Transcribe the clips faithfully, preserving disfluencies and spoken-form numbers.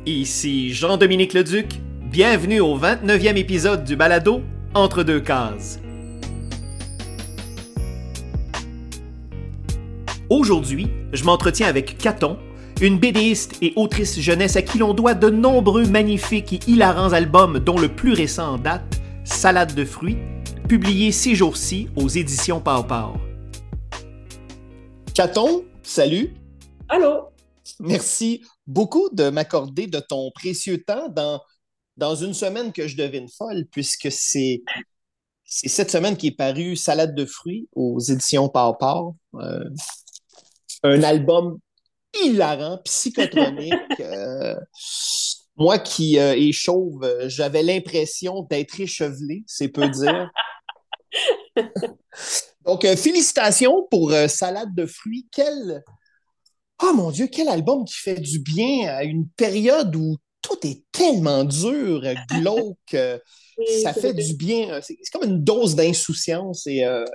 Ici Jean-Dominique Leduc, bienvenue au vingt-neuvième épisode du balado Entre deux cases. Aujourd'hui, je m'entretiens avec Caton, une bédéiste et autrice jeunesse à qui l'on doit de nombreux magnifiques et hilarants albums dont le plus récent en date, Salade de fruits, publié ces jours-ci aux éditions Pau Pau. Caton, salut! Allô! Merci beaucoup de m'accorder de ton précieux temps dans, dans une semaine que je devine folle, puisque c'est, c'est cette semaine qui est paru Salade de fruits aux éditions Pau Pau. Euh, un album hilarant, psychotronique. euh, moi qui euh, est chauve, euh, j'avais l'impression d'être échevelé, c'est peu dire. Donc, euh, félicitations pour euh, Salade de fruits. Quel... Oh mon Dieu, quel album qui fait du bien à une période où tout est tellement dur, euh, glauque. euh, Oui, ça c'est fait vrai. du bien. euh, C'est, c'est comme une dose d'insouciance et, euh,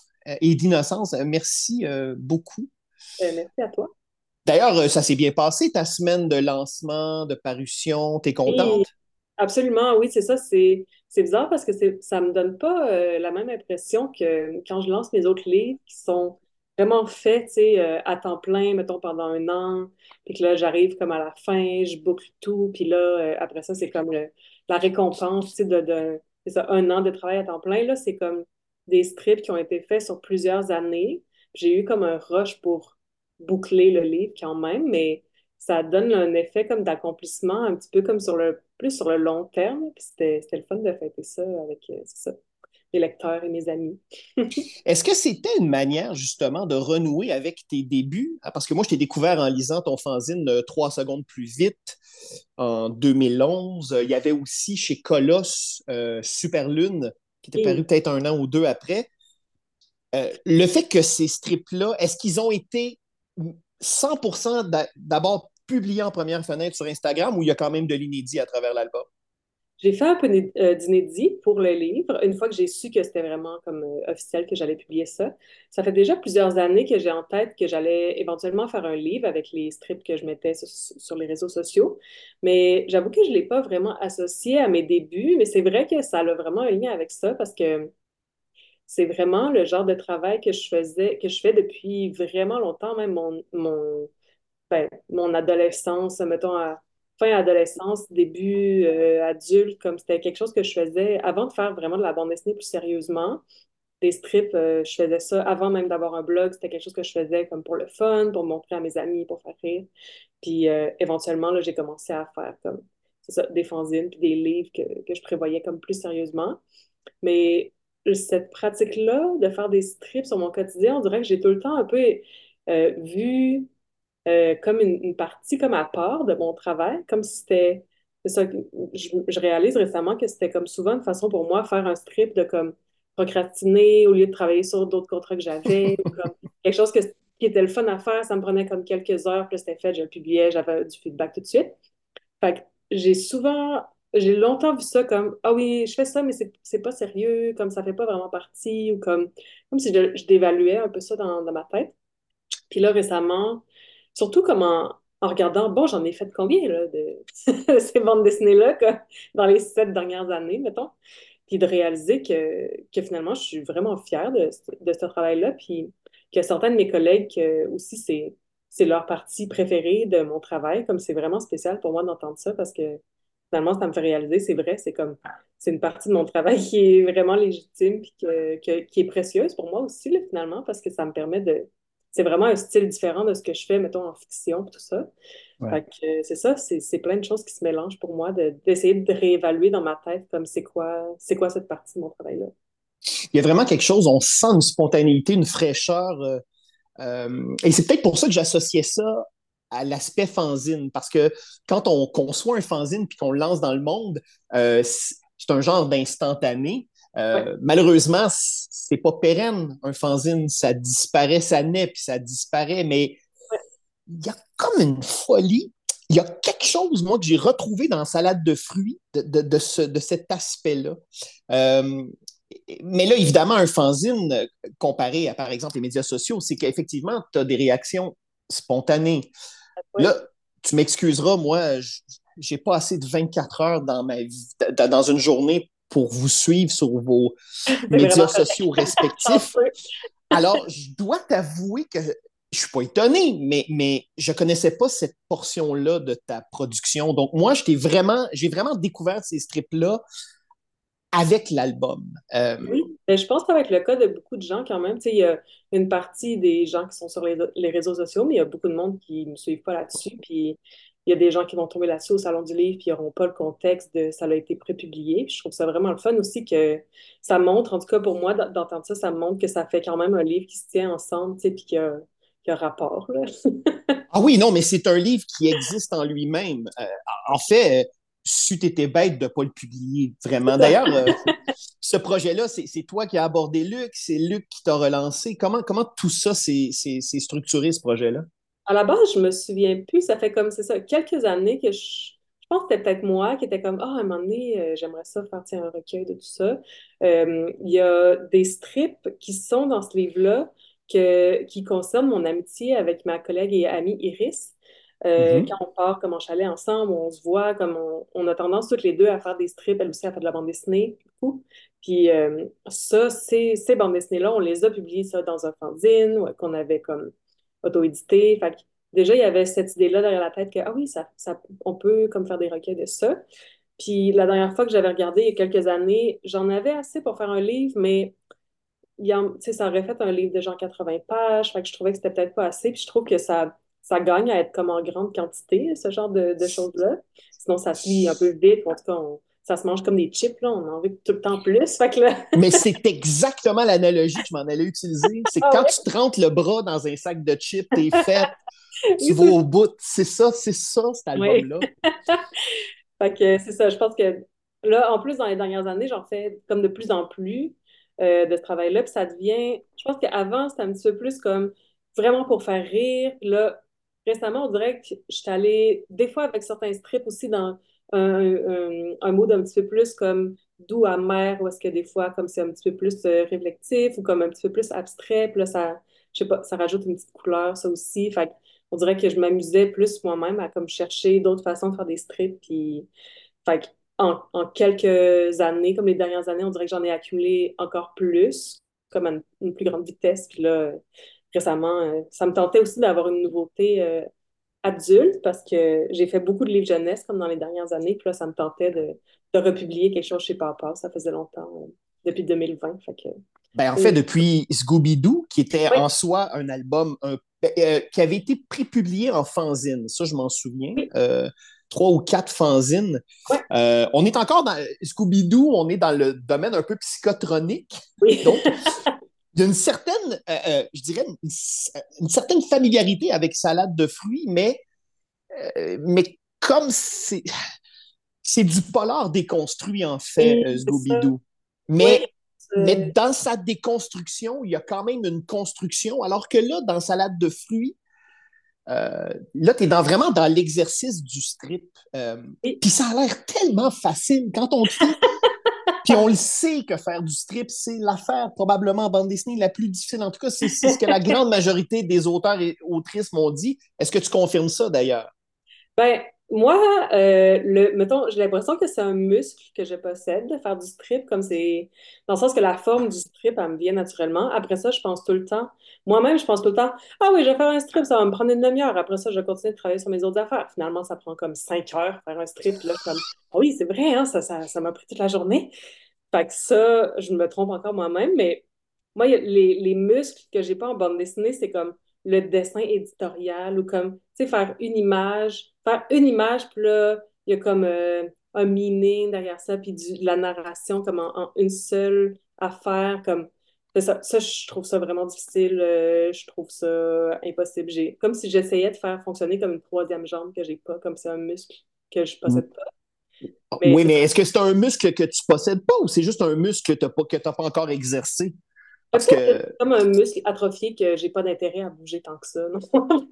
et d'innocence. Euh, Merci euh, beaucoup. Euh, merci à toi. D'ailleurs, euh, ça s'est bien passé, ta semaine de lancement, de parution. T'es Oui, contente? absolument, oui, c'est ça. C'est, c'est bizarre parce que c'est, ça me donne pas euh, la même impression que quand je lance mes autres livres qui sont vraiment faits, tu sais, euh, à temps plein, mettons, pendant un an. Puis que là, j'arrive comme à la fin, je boucle tout. Puis là, euh, après ça, c'est comme le- la récompense, tu sais, de, de c'est ça, un an de travail à temps plein. Là, c'est comme des scripts qui ont été faits sur plusieurs années. J'ai eu comme un rush pour boucler le livre quand même, mais ça donne un effet comme d'accomplissement, un petit peu comme sur le, plus sur le long terme. Puis c'était, c'était le fun de fêter ça avec, euh, c'est ça, mes lecteurs et mes amis. Est-ce que c'était une manière justement de renouer avec tes débuts? Ah, parce que moi, je t'ai découvert en lisant ton fanzine euh, Trois secondes plus vite en deux mille onze. Euh, Il y avait aussi chez Colosse euh, Super Lune, qui était paru Et peut-être un an ou deux après. Euh, le fait que ces strips-là, est-ce qu'ils ont été cent pour cent d'a- d'abord publiés en première fenêtre sur Instagram ou il y a quand même de l'inédit à travers l'album? j'ai fait un peu d'é- euh, d'inédit pour le livre, une fois que j'ai su que c'était vraiment comme euh, officiel que j'allais publier ça. Ça fait déjà plusieurs années que j'ai en tête que j'allais éventuellement faire un livre avec les strips que je mettais sur, sur les réseaux sociaux. Mais j'avoue que je ne l'ai pas vraiment associé à mes débuts, mais c'est vrai que ça a vraiment un lien avec ça parce que c'est vraiment le genre de travail que je faisais, que je fais depuis vraiment longtemps, même mon, mon, ben, mon adolescence, mettons, à fin adolescence, début euh, adulte, comme c'était quelque chose que je faisais avant de faire vraiment de la bande dessinée plus sérieusement. Des strips, euh, je faisais ça avant même d'avoir un blog. C'était quelque chose que je faisais comme pour le fun, pour montrer à mes amis, pour faire rire. Puis euh, éventuellement, là, j'ai commencé à faire comme, c'est ça, des fanzines, puis des livres que, que je prévoyais comme plus sérieusement. Mais cette pratique-là de faire des strips sur mon quotidien, on dirait que j'ai tout le temps un peu euh, vu euh, comme une, une partie comme à part de mon travail, comme si c'était, c'est ça, que je, je réalise récemment que c'était comme souvent une façon pour moi de faire un strip de comme procrastiner au lieu de travailler sur d'autres contrats que j'avais, ou comme quelque chose que, qui était le fun à faire, ça me prenait comme quelques heures, puis là, c'était fait, je le publiais, j'avais du feedback tout de suite. Fait que j'ai souvent, j'ai longtemps vu ça comme, ah oui, je fais ça, mais c'est c'est pas sérieux, comme ça fait pas vraiment partie, ou comme, comme si je, je dévaluais un peu ça dans, dans ma tête. Puis là, récemment, surtout comme en, en regardant, bon, j'en ai fait combien, là, de ces bandes dessinées-là, quoi, dans les sept dernières années, mettons. Puis de réaliser que, que finalement, je suis vraiment fière de, ce- de ce travail-là. Puis que certains de mes collègues que aussi, c'est, c'est leur partie préférée de mon travail. Comme c'est vraiment spécial pour moi d'entendre ça parce que finalement, ça me fait réaliser, c'est vrai, c'est comme, c'est une partie de mon travail qui est vraiment légitime puis que, que- qui est précieuse pour moi aussi, là, finalement, parce que ça me permet de, c'est vraiment un style différent de ce que je fais, mettons, en fiction, tout ça. Fait Ouais. que euh, c'est ça, c'est c'est plein de choses qui se mélangent pour moi, de- d'essayer de réévaluer dans ma tête comme c'est quoi, c'est quoi cette partie de mon travail-là. Il y a vraiment quelque chose, on sent une spontanéité, une fraîcheur. euh, euh, et c'est peut-être pour ça que j'associais ça à l'aspect fanzine, parce que quand on conçoit un fanzine puis qu'on le lance dans le monde, euh, c'est c'est un genre d'instantané. Ouais, Euh, malheureusement, c'est pas pérenne, un fanzine. Ça disparaît, ça naît, puis ça disparaît, mais ouais, il y a comme une folie. Il y a quelque chose, moi, que j'ai retrouvé dans Salade de fruits de, de, de, ce, de cet aspect-là. Euh, mais là, évidemment, un fanzine, comparé à, par exemple, les médias sociaux, c'est qu'effectivement, tu as des réactions spontanées. ouais. Là, tu m'excuseras, moi, je, j'ai pas assez de vingt-quatre heures dans ma vie, dans une journée pour vous suivre sur vos C'est médias vraiment sociaux respectifs. chanceux. Alors, je dois t'avouer que je suis pas étonné, mais, mais je connaissais pas cette portion-là de ta production. Donc, moi, je t'ai vraiment, j'ai vraiment découvert ces strips-là avec l'album. Euh, Oui, mais je pense que ça va être le cas de beaucoup de gens quand même. Tu sais, il y a une partie des gens qui sont sur les, les réseaux sociaux, mais il y a beaucoup de monde qui ne me suivent pas là-dessus. Puis il y a des gens qui vont tomber là-dessus au Salon du Livre, puis ils n'auront pas le contexte de ça a été prépublié. Puis je trouve ça vraiment le fun aussi que ça montre, en tout cas pour moi, d- d'entendre ça, ça montre que ça fait quand même un livre qui se tient ensemble, tu sais, puis qu'il y a, qu'il y a rapport, là. Ah oui, non, mais c'est un livre qui existe en lui-même. Euh, en fait, euh, c'eût été bête de ne pas le publier, C'est vraiment. ça. D'ailleurs, euh, ce projet-là, c'est c'est toi qui as abordé Luc, c'est Luc qui t'a relancé. Comment, comment tout ça s'est s'est- s'est structuré, ce projet-là? À la base, je me souviens plus, ça fait comme, c'est ça, quelques années que je, je pense que c'était peut-être moi qui était comme, ah, à un moment donné, euh, j'aimerais ça faire, tiens, un recueil de tout ça. Euh, Il y a des strips qui sont dans ce livre-là que, qui concernent mon amitié avec ma collègue et amie Iris. Euh, Mhm. quand on part comme en chalet ensemble, on se voit, comme on, on a tendance toutes les deux à faire des strips, elle aussi a fait de la bande dessinée, beaucoup. Puis euh, ça, ces, ces bandes dessinées-là, on les a publiées ça dans un fanzine ouais, qu'on avait comme auto-édité. Fait que déjà, il y avait cette idée-là derrière la tête que, ah oui, ça, ça, on peut comme faire des recueils de ça. Puis la dernière fois que j'avais regardé, il y a quelques années, j'en avais assez pour faire un livre, mais il y en- tu sais, ça aurait fait un livre de genre quatre-vingts pages. Fait que je trouvais que c'était peut-être pas assez. Puis je trouve que ça, ça gagne à être comme en grande quantité, ce genre de, de choses-là. Sinon, ça se lit un peu vite. Ou en tout cas, on- ça se mange comme des chips, là. On a envie de tout le temps plus. Fait que là, Mais c'est exactement l'analogie que je m'en allais utiliser. C'est que ah quand ouais, tu te rentres le bras dans un sac de chips, t'es fait, tu oui, vas c'est au bout. C'est ça, c'est ça, cet oui. album-là. Fait que c'est ça, je pense que là, en plus, dans les dernières années, j'en fais comme de plus en plus euh, de ce travail-là. Puis ça devient, je pense qu'avant, c'était un petit peu plus comme vraiment pour faire rire. Puis là, récemment, on dirait que je suis allée, des fois avec certains strips aussi, dans un, un, un mode un petit peu plus comme doux, amer, ou est-ce que des fois, comme c'est un petit peu plus euh, réflectif ou comme un petit peu plus abstrait. Puis là, ça, je sais pas, ça rajoute une petite couleur, ça aussi. Fait que on dirait que je m'amusais plus moi-même à comme chercher d'autres façons de faire des strips. Puis, fait que en, en quelques années, comme les dernières années, on dirait que j'en ai accumulé encore plus, comme à une, une plus grande vitesse. Puis là, récemment, euh, ça me tentait aussi d'avoir une nouveauté euh, adulte parce que j'ai fait beaucoup de livres jeunesse comme dans les dernières années. Puis là, ça me tentait de, de republier quelque chose chez Papa. Ça faisait longtemps, euh, depuis deux mille vingt. Fait que, Ben, en fait, oui, depuis Scooby-Doo, qui était oui, en soi un album un- ben, euh, qui avait été prépublié en fanzine, ça, je m'en souviens, oui, euh, trois ou quatre fanzines. ouais, Euh, on est encore dans Scooby-Doo, on est dans le domaine un peu psychotronique. oui. Donc, il y a une certaine, euh, euh, je dirais, une, une certaine familiarité avec salade de fruits, mais, euh, mais comme c'est, c'est du polar déconstruit, en fait, Oui, euh, c'est ça. Scooby-Doo. Oui, Mais, mais euh, dans sa déconstruction, il y a quand même une construction, alors que là, dans salade de fruits, euh, là, tu es dans, vraiment dans l'exercice du strip. Euh, oui. Puis ça a l'air tellement facile quand on le fait. Puis on le sait que faire du strip, c'est l'affaire probablement en bande dessinée la plus difficile. En tout cas, c'est c'est ce que la grande majorité des auteurs et autrices m'ont dit. Est-ce que tu confirmes ça d'ailleurs? Ben, moi, euh, le, mettons, j'ai l'impression que c'est un muscle que je possède de faire du strip, comme c'est, dans le sens que la forme du strip, elle me vient naturellement. Après ça, je pense tout le temps, moi-même, je pense tout le temps, ah oui, je vais faire un strip, ça va me prendre une demi-heure. Après ça, je vais continuer de travailler sur mes autres affaires. Finalement, ça prend comme cinq heures faire un strip. Puis là, je suis comme, ah oui, c'est vrai, hein, ça, ça, ça m'a pris toute la journée. Fait que ça, je me trompe encore moi-même, mais moi, il y a les, les muscles que j'ai pas en bande dessinée, c'est comme le dessin éditorial ou comme, tu sais, faire une image, faire une image, puis là, il y a comme euh, un meaning derrière ça, puis du- de la narration comme en, en une seule affaire, comme, ça, ça, je trouve ça vraiment difficile, euh, je trouve ça impossible. J'ai, comme si j'essayais de faire fonctionner comme une troisième jambe que j'ai pas, comme c'est un muscle que je possède pas, mais Oui, c'est mais ça. est-ce que c'est un muscle que tu possèdes pas ou c'est juste un muscle que tu n'as pas, que t'as pas encore exercé? Parce Peut-être que que, c'est comme un muscle atrophié que j'ai pas d'intérêt à bouger tant que ça. Non?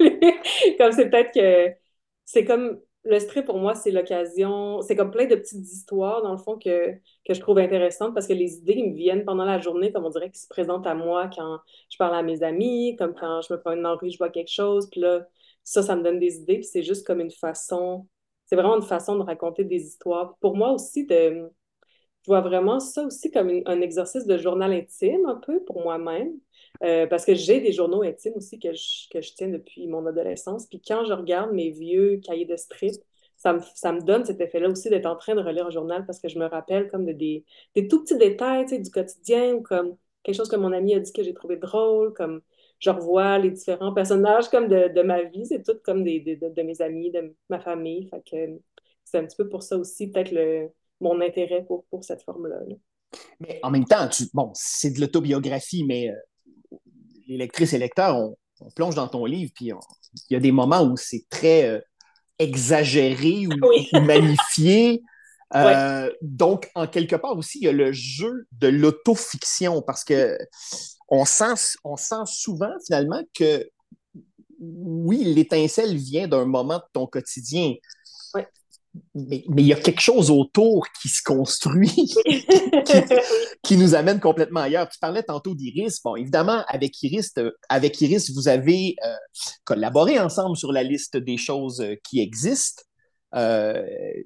Comme c'est peut-être que c'est comme le strip pour moi, c'est l'occasion, c'est comme plein de petites histoires dans le fond que, que je trouve intéressantes parce que les idées ils me viennent pendant la journée, comme on dirait qu'ils se présentent à moi quand je parle à mes amis, comme quand je me promène dans la rue, je vois quelque chose, puis là, ça, ça me donne des idées, puis c'est juste comme une façon, c'est vraiment une façon de raconter des histoires. Pour moi aussi, de, je vois vraiment ça aussi comme une- un exercice de journal intime, un peu, pour moi-même. Euh, parce que j'ai des journaux intimes aussi que je, que je tiens depuis mon adolescence. Puis quand je regarde mes vieux cahiers de strip, ça me, ça me donne cet effet-là aussi d'être en train de relire un journal parce que je me rappelle comme de des, des tout petits détails, tu sais, du quotidien ou comme quelque chose que mon ami a dit que j'ai trouvé drôle, comme je revois les différents personnages comme de, de ma vie. C'est tout comme des, des- de, de mes amis, de ma famille. Fait que c'est un petit peu pour ça aussi, peut-être le mon intérêt pour, pour cette forme-là. Là. Mais en même temps, tu, bon, c'est de l'autobiographie, mais euh, les lectrices et lecteurs, on, on plonge dans ton livre, puis on- il y a des moments où c'est très euh, exagéré ou, Oui, ou magnifié. ouais, Euh, donc, en quelque part aussi, il y a le jeu de l'autofiction parce que on sent, on sent souvent finalement que oui, l'étincelle vient d'un moment de ton quotidien, ouais, mais, mais il y a quelque chose autour qui se construit, oui. qui, Oui, qui nous amène complètement ailleurs. Tu parlais tantôt d'Iris. Bon, évidemment, avec Iris, euh, avec Iris vous avez euh, collaboré ensemble sur la liste des choses euh, qui existent. Euh,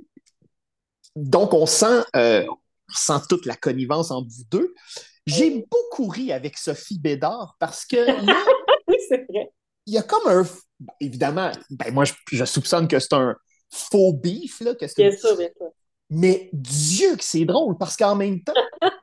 donc, on sent, euh, on sent toute la connivence entre vous deux. J'ai oui, beaucoup ri avec Sophie Bédard parce que là, oui, c'est vrai. il y a comme un. Bon, évidemment, ben moi, je, je soupçonne que c'est un faux beef, là, que c'est une. Bien sûr, bien sûr. Mais Dieu que c'est drôle parce qu'en même temps,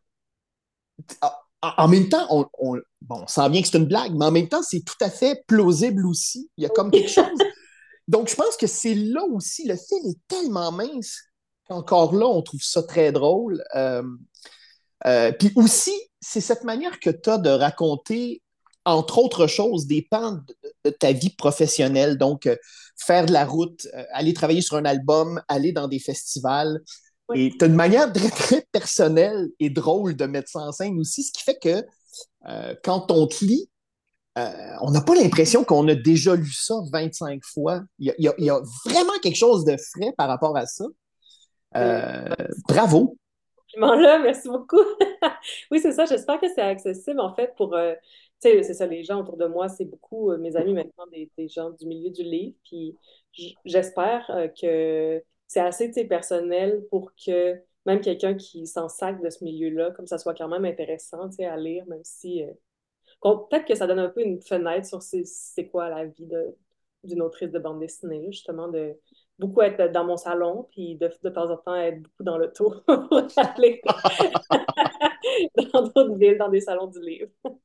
en, en même temps, on, on, bon, on sent bien que c'est une blague, mais en même temps, c'est tout à fait plausible aussi. Il y a comme quelque chose. Donc, je pense que c'est là aussi, le film est tellement mince qu'encore là, on trouve ça très drôle. Euh, euh, puis aussi, c'est cette manière que tu as de raconter, entre autres choses, des pans de, de ta vie professionnelle. Donc, euh, faire de la route, euh, aller travailler sur un album, aller dans des festivals. Oui, Et tu as une manière très, très personnelle et drôle de mettre ça en scène aussi, ce qui fait que euh, quand on te lit, euh, on n'a pas l'impression qu'on a déjà lu ça vingt-cinq fois. Il y a, il y a- il y a vraiment quelque chose de frais par rapport à ça. euh, Euh, bravo. compliment-là, merci beaucoup. Oui, c'est ça. J'espère que c'est accessible, en fait, pour, euh, tu sais, c'est ça, les gens autour de moi, c'est beaucoup, euh, mes amis maintenant, des, des gens du milieu du livre. Puis j- j'espère euh, que c'est assez, tu sais, personnel pour que même quelqu'un qui s'en sac de ce milieu-là, comme ça soit quand même intéressant, tu sais, à lire, même si, euh, qu'on- peut-être que ça donne un peu une fenêtre sur c'est c'est quoi la vie de, d'une autrice de bande dessinée, là, justement, de beaucoup être dans mon salon, puis de, de temps en temps être beaucoup dans l'auto pour aller dans d'autres villes, dans des salons du livre.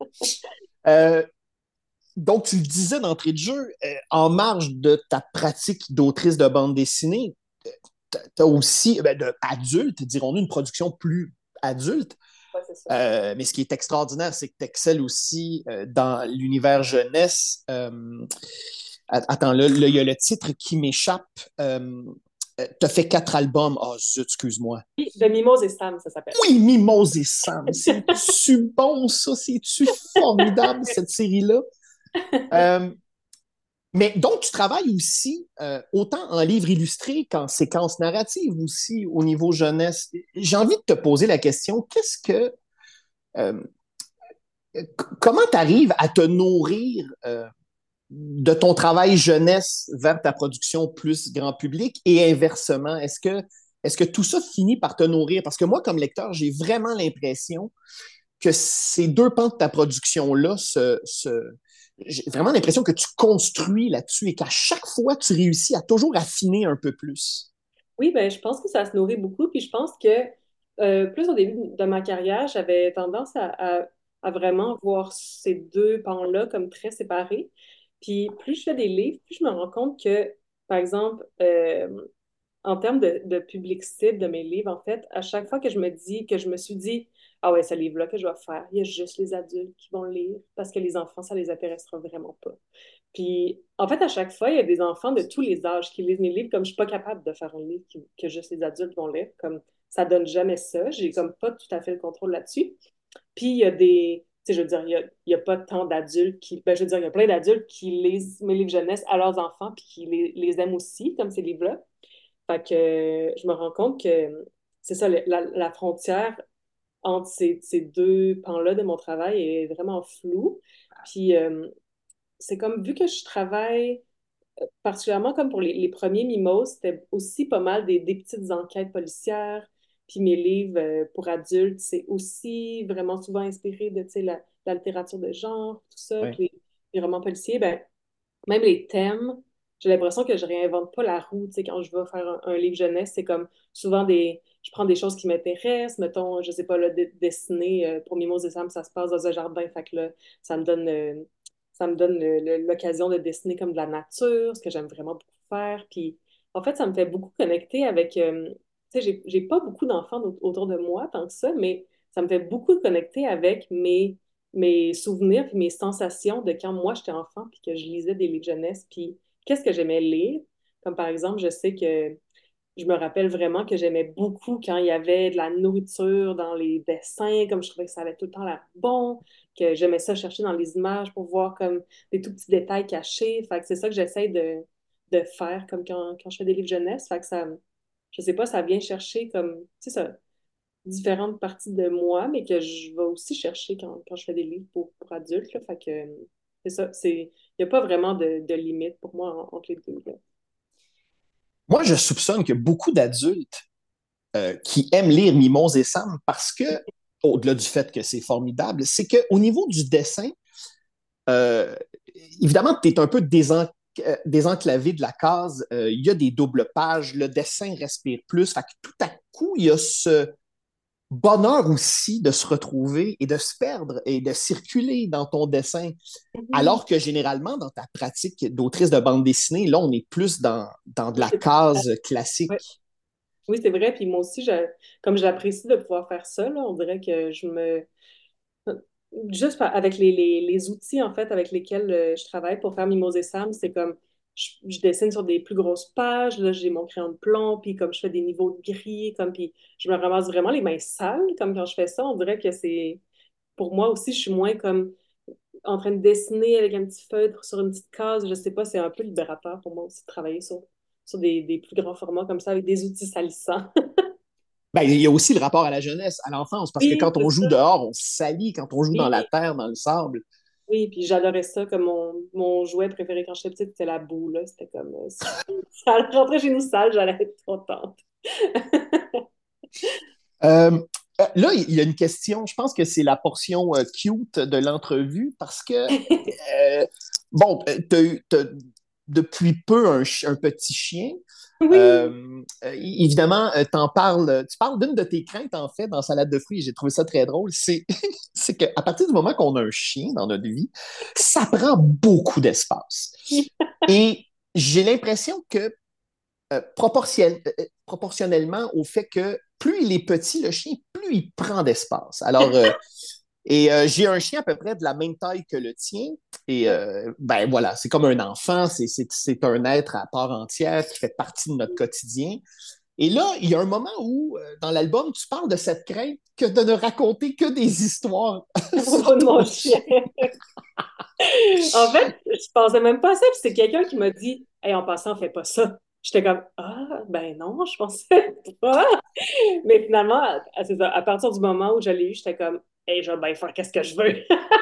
Euh, donc, tu le disais d'entrée de jeu, euh, en marge de ta pratique d'autrice de bande dessinée, tu as aussi, ben, de adulte, dirons-nous, une production plus adulte. Ouais, c'est ça. Euh, mais ce qui est extraordinaire, c'est que tu excelles aussi euh, dans l'univers jeunesse. Euh, attends, là, là, il y a le titre qui m'échappe. Euh, tu as fait quatre albums. Oh, zut, excuse-moi. Puis, de Mimose et Sam, ça s'appelle. Oui, Mimose et Sam. C'est-tu bon, ça? C'est-tu formidable, cette série-là? Euh, mais donc, tu travailles aussi euh, autant en livre illustré qu'en séquence narrative aussi au niveau jeunesse. J'ai envie de te poser la question, qu'est-ce que euh, comment tu arrives à te nourrir euh, de ton travail jeunesse vers ta production plus grand public et inversement? Est-ce que, est-ce que tout ça finit par te nourrir? Parce que moi, comme lecteur, j'ai vraiment l'impression que ces deux pans de ta production-là se, se, j'ai vraiment l'impression que tu construis là-dessus et qu'à chaque fois, tu réussis à toujours affiner un peu plus. Oui, ben, je pense que ça se nourrit beaucoup. Puis je pense que euh, plus au début de ma carrière, j'avais tendance à, à- à vraiment voir ces deux pans-là comme très séparés. Puis plus je fais des livres, plus je me rends compte que, par exemple, euh, en termes de, de public cible de mes livres, en fait, à chaque fois que je me dis, que je me suis dit, ah ouais, ce livre-là que je vais faire, il y a juste les adultes qui vont le lire parce que les enfants, ça les intéressera vraiment pas. Puis, en fait, à chaque fois, il y a des enfants de tous les âges qui lisent mes livres, comme je suis pas capable de faire un livre qui- que juste les adultes vont lire, comme ça donne jamais ça, j'ai comme pas tout à fait le contrôle là-dessus. Puis, il y a des, tu sais, je veux dire, il y a, il y a pas tant d'adultes qui, ben, je veux dire, il y a plein d'adultes qui lisent mes livres jeunesse à leurs enfants, puis qui les, les aiment aussi, comme ces livres-là. Fait que euh, je me rends compte que c'est ça, la, la frontière entre ces, ces deux pans-là de mon travail est vraiment floue. Puis, euh, c'est comme, vu que je travaille particulièrement comme pour les, les premiers Mimos, c'était aussi pas mal des, des petites enquêtes policières. Puis mes livres euh, pour adultes, c'est aussi vraiment souvent inspiré de, tu sais, la, la littérature de genre, tout ça. Ouais, Puis les, les romans policiers, ben, même les thèmes, j'ai l'impression que je réinvente pas la roue. Tu sais, quand je vais faire un, un livre jeunesse, c'est comme souvent des. Je prends des choses qui m'intéressent. Mettons, je sais pas, là, de- dessiner euh, pour Mimos et Sam, ça se passe dans un jardin. Fait que là, ça me donne, euh, ça me donne le- le- l'occasion de dessiner comme de la nature, ce que j'aime vraiment beaucoup faire. Puis, en fait, ça me fait beaucoup connecter avec. euh, tu sais, j'ai j'ai pas beaucoup d'enfants au- autour de moi, tant que ça, mais ça me fait beaucoup connecter avec mes mes souvenirs puis mes sensations de quand moi j'étais enfant puis que je lisais des livres jeunesse puis qu'est-ce que j'aimais lire. Comme par exemple, je sais que je me rappelle vraiment que j'aimais beaucoup quand il y avait de la nourriture dans les dessins, comme je trouvais que ça avait tout le temps l'air bon, que j'aimais ça chercher dans les images pour voir comme des tout petits détails cachés. Fait que c'est ça que j'essaie de, de faire comme quand, quand je fais des livres jeunesse. Fait que ça, je sais pas, ça vient chercher comme, tu sais, ça, différentes parties de moi, mais que je vais aussi chercher quand, quand je fais des livres pour, pour adultes. Là. Fait que euh, c'est ça, c'est, il n'y a pas vraiment de, de limite pour moi en- entre les deux. Là. moi, je soupçonne que beaucoup d'adultes euh, qui aiment lire Mimose et Sam parce que, au-delà du fait que c'est formidable, c'est qu'au niveau du dessin, euh, évidemment, tu es un peu désen- euh, désenclavé de la case. Euh, Il y a des doubles pages, le dessin respire plus. Fait que tout à coup, il y a ce bonheur aussi de se retrouver et de se perdre et de circuler dans ton dessin. Mhm. Alors que généralement, dans ta pratique d'autrice de bande dessinée, là, on est plus dans, dans de Oui, la c'est case ouais. classique. Oui, c'est vrai. Puis moi aussi, je, comme j'apprécie de pouvoir faire ça, là, on dirait que je me, juste par- avec les, les, les outils en fait avec lesquels euh, je travaille pour faire Mimose et Sam, c'est comme je, je dessine sur des plus grosses pages, là j'ai mon crayon de plomb, puis comme je fais des niveaux de gris, comme puis je me ramasse vraiment les mains sales comme quand je fais ça, on dirait que c'est pour moi aussi je suis moins comme en train de dessiner avec un petit feutre sur une petite case, je sais pas, c'est un peu libérateur pour moi aussi de travailler sur, sur des, des plus grands formats comme ça avec des outils salissants. Ben, il y a aussi le rapport à la jeunesse, à l'enfance, parce que Oui, quand c'est on joue ça. dehors, on se salit. Quand on joue dans la Oui, terre, dans le sable, oui, puis j'adorais ça, comme mon, mon jouet préféré quand j'étais petite, c'était la boue, là. C'était comme, euh, si ça rentrait chez nous sale, j'allais être contente. Euh, euh, là, il y a une question, je pense que c'est la portion euh, cute de l'entrevue parce que, euh, bon, tu as depuis peu un, ch- un petit chien. Oui, Euh, euh, évidemment, euh, t'en parles, tu parles d'une de tes craintes, en fait, dans Salade de fruits, et j'ai trouvé ça très drôle, c'est c'est qu'à partir du moment qu'on a un chien dans notre vie, ça prend beaucoup d'espace. Et j'ai l'impression que euh, proportionnel, euh, proportionnellement au fait que plus il est petit, le chien, plus il prend d'espace. Alors, euh, et euh, j'ai un chien à peu près de la même taille que le tien. Et euh, ben voilà, c'est comme un enfant, c'est, c'est, c'est un être à part entière qui fait partie de notre quotidien. Et là, il y a un moment où, euh, dans l'album, tu parles de cette crainte que de ne raconter que des histoires à propos sur de ton mon chien. chien. En fait, je pensais même pas à ça, puis c'est quelqu'un qui m'a dit, hey, en passant, fais pas ça. J'étais comme, ah, ben non, je pensais pas. Mais finalement, à, à- c'est ça, à partir du moment où je l'ai eu, j'étais comme, hey, je vais bien faire qu'est-ce que je veux.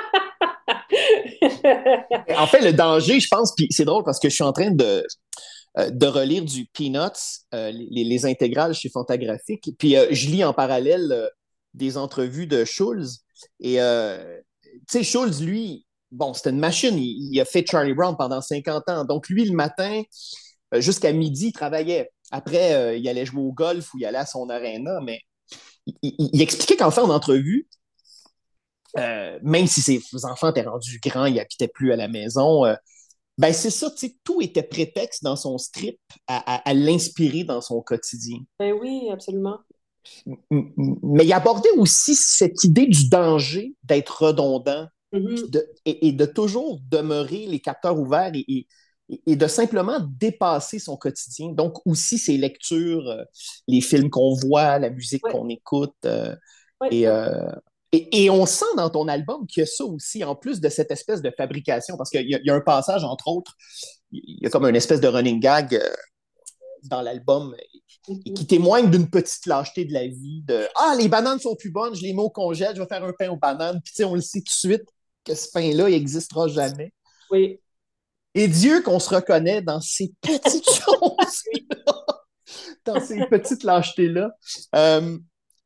En fait, le danger, je pense, puis c'est drôle parce que je suis en train de, euh, de relire du Peanuts, euh, les, les intégrales chez Fantagraphique. Puis euh, je lis en parallèle euh, des entrevues de Schulz. Et euh, tu sais, Schulz, lui, bon, c'était une machine. Il, il, a fait Charlie Brown pendant cinquante ans. Donc lui, le matin, euh, jusqu'à midi, il travaillait. Après, euh, il allait jouer au golf ou il allait à son aréna. Mais il, il, il expliquait qu'en fait, en entrevue, euh, même si ses enfants étaient rendus grands, ils n'habitaient plus à la maison, euh, ben c'est ça, tu sais, tout était prétexte dans son strip à, à, à l'inspirer dans son quotidien. Ben oui, absolument. Mais il abordait aussi cette idée du danger d'être redondant Mhm. de, et, et, de toujours demeurer les capteurs ouverts et, et, et, de simplement dépasser son quotidien. Donc aussi ses lectures, euh, les films qu'on voit, la musique Ouais, qu'on écoute. Euh, ouais, et, euh, et, et, on sent dans ton album qu'il y a ça aussi, en plus de cette espèce de fabrication, parce qu'il y, y, a un passage, entre autres, il y a comme une espèce de running gag euh, dans l'album et mhm. qui témoigne d'une petite lâcheté de la vie, de Ah, les bananes sont plus bonnes, je les mets au congèle, je vais faire un pain aux bananes. Puis, tu sais, on le sait tout de suite que ce pain-là, il n'existera jamais. Oui. Et Dieu qu'on se reconnaît dans ces petites choses, Oui. dans ces petites lâchetés-là. Euh,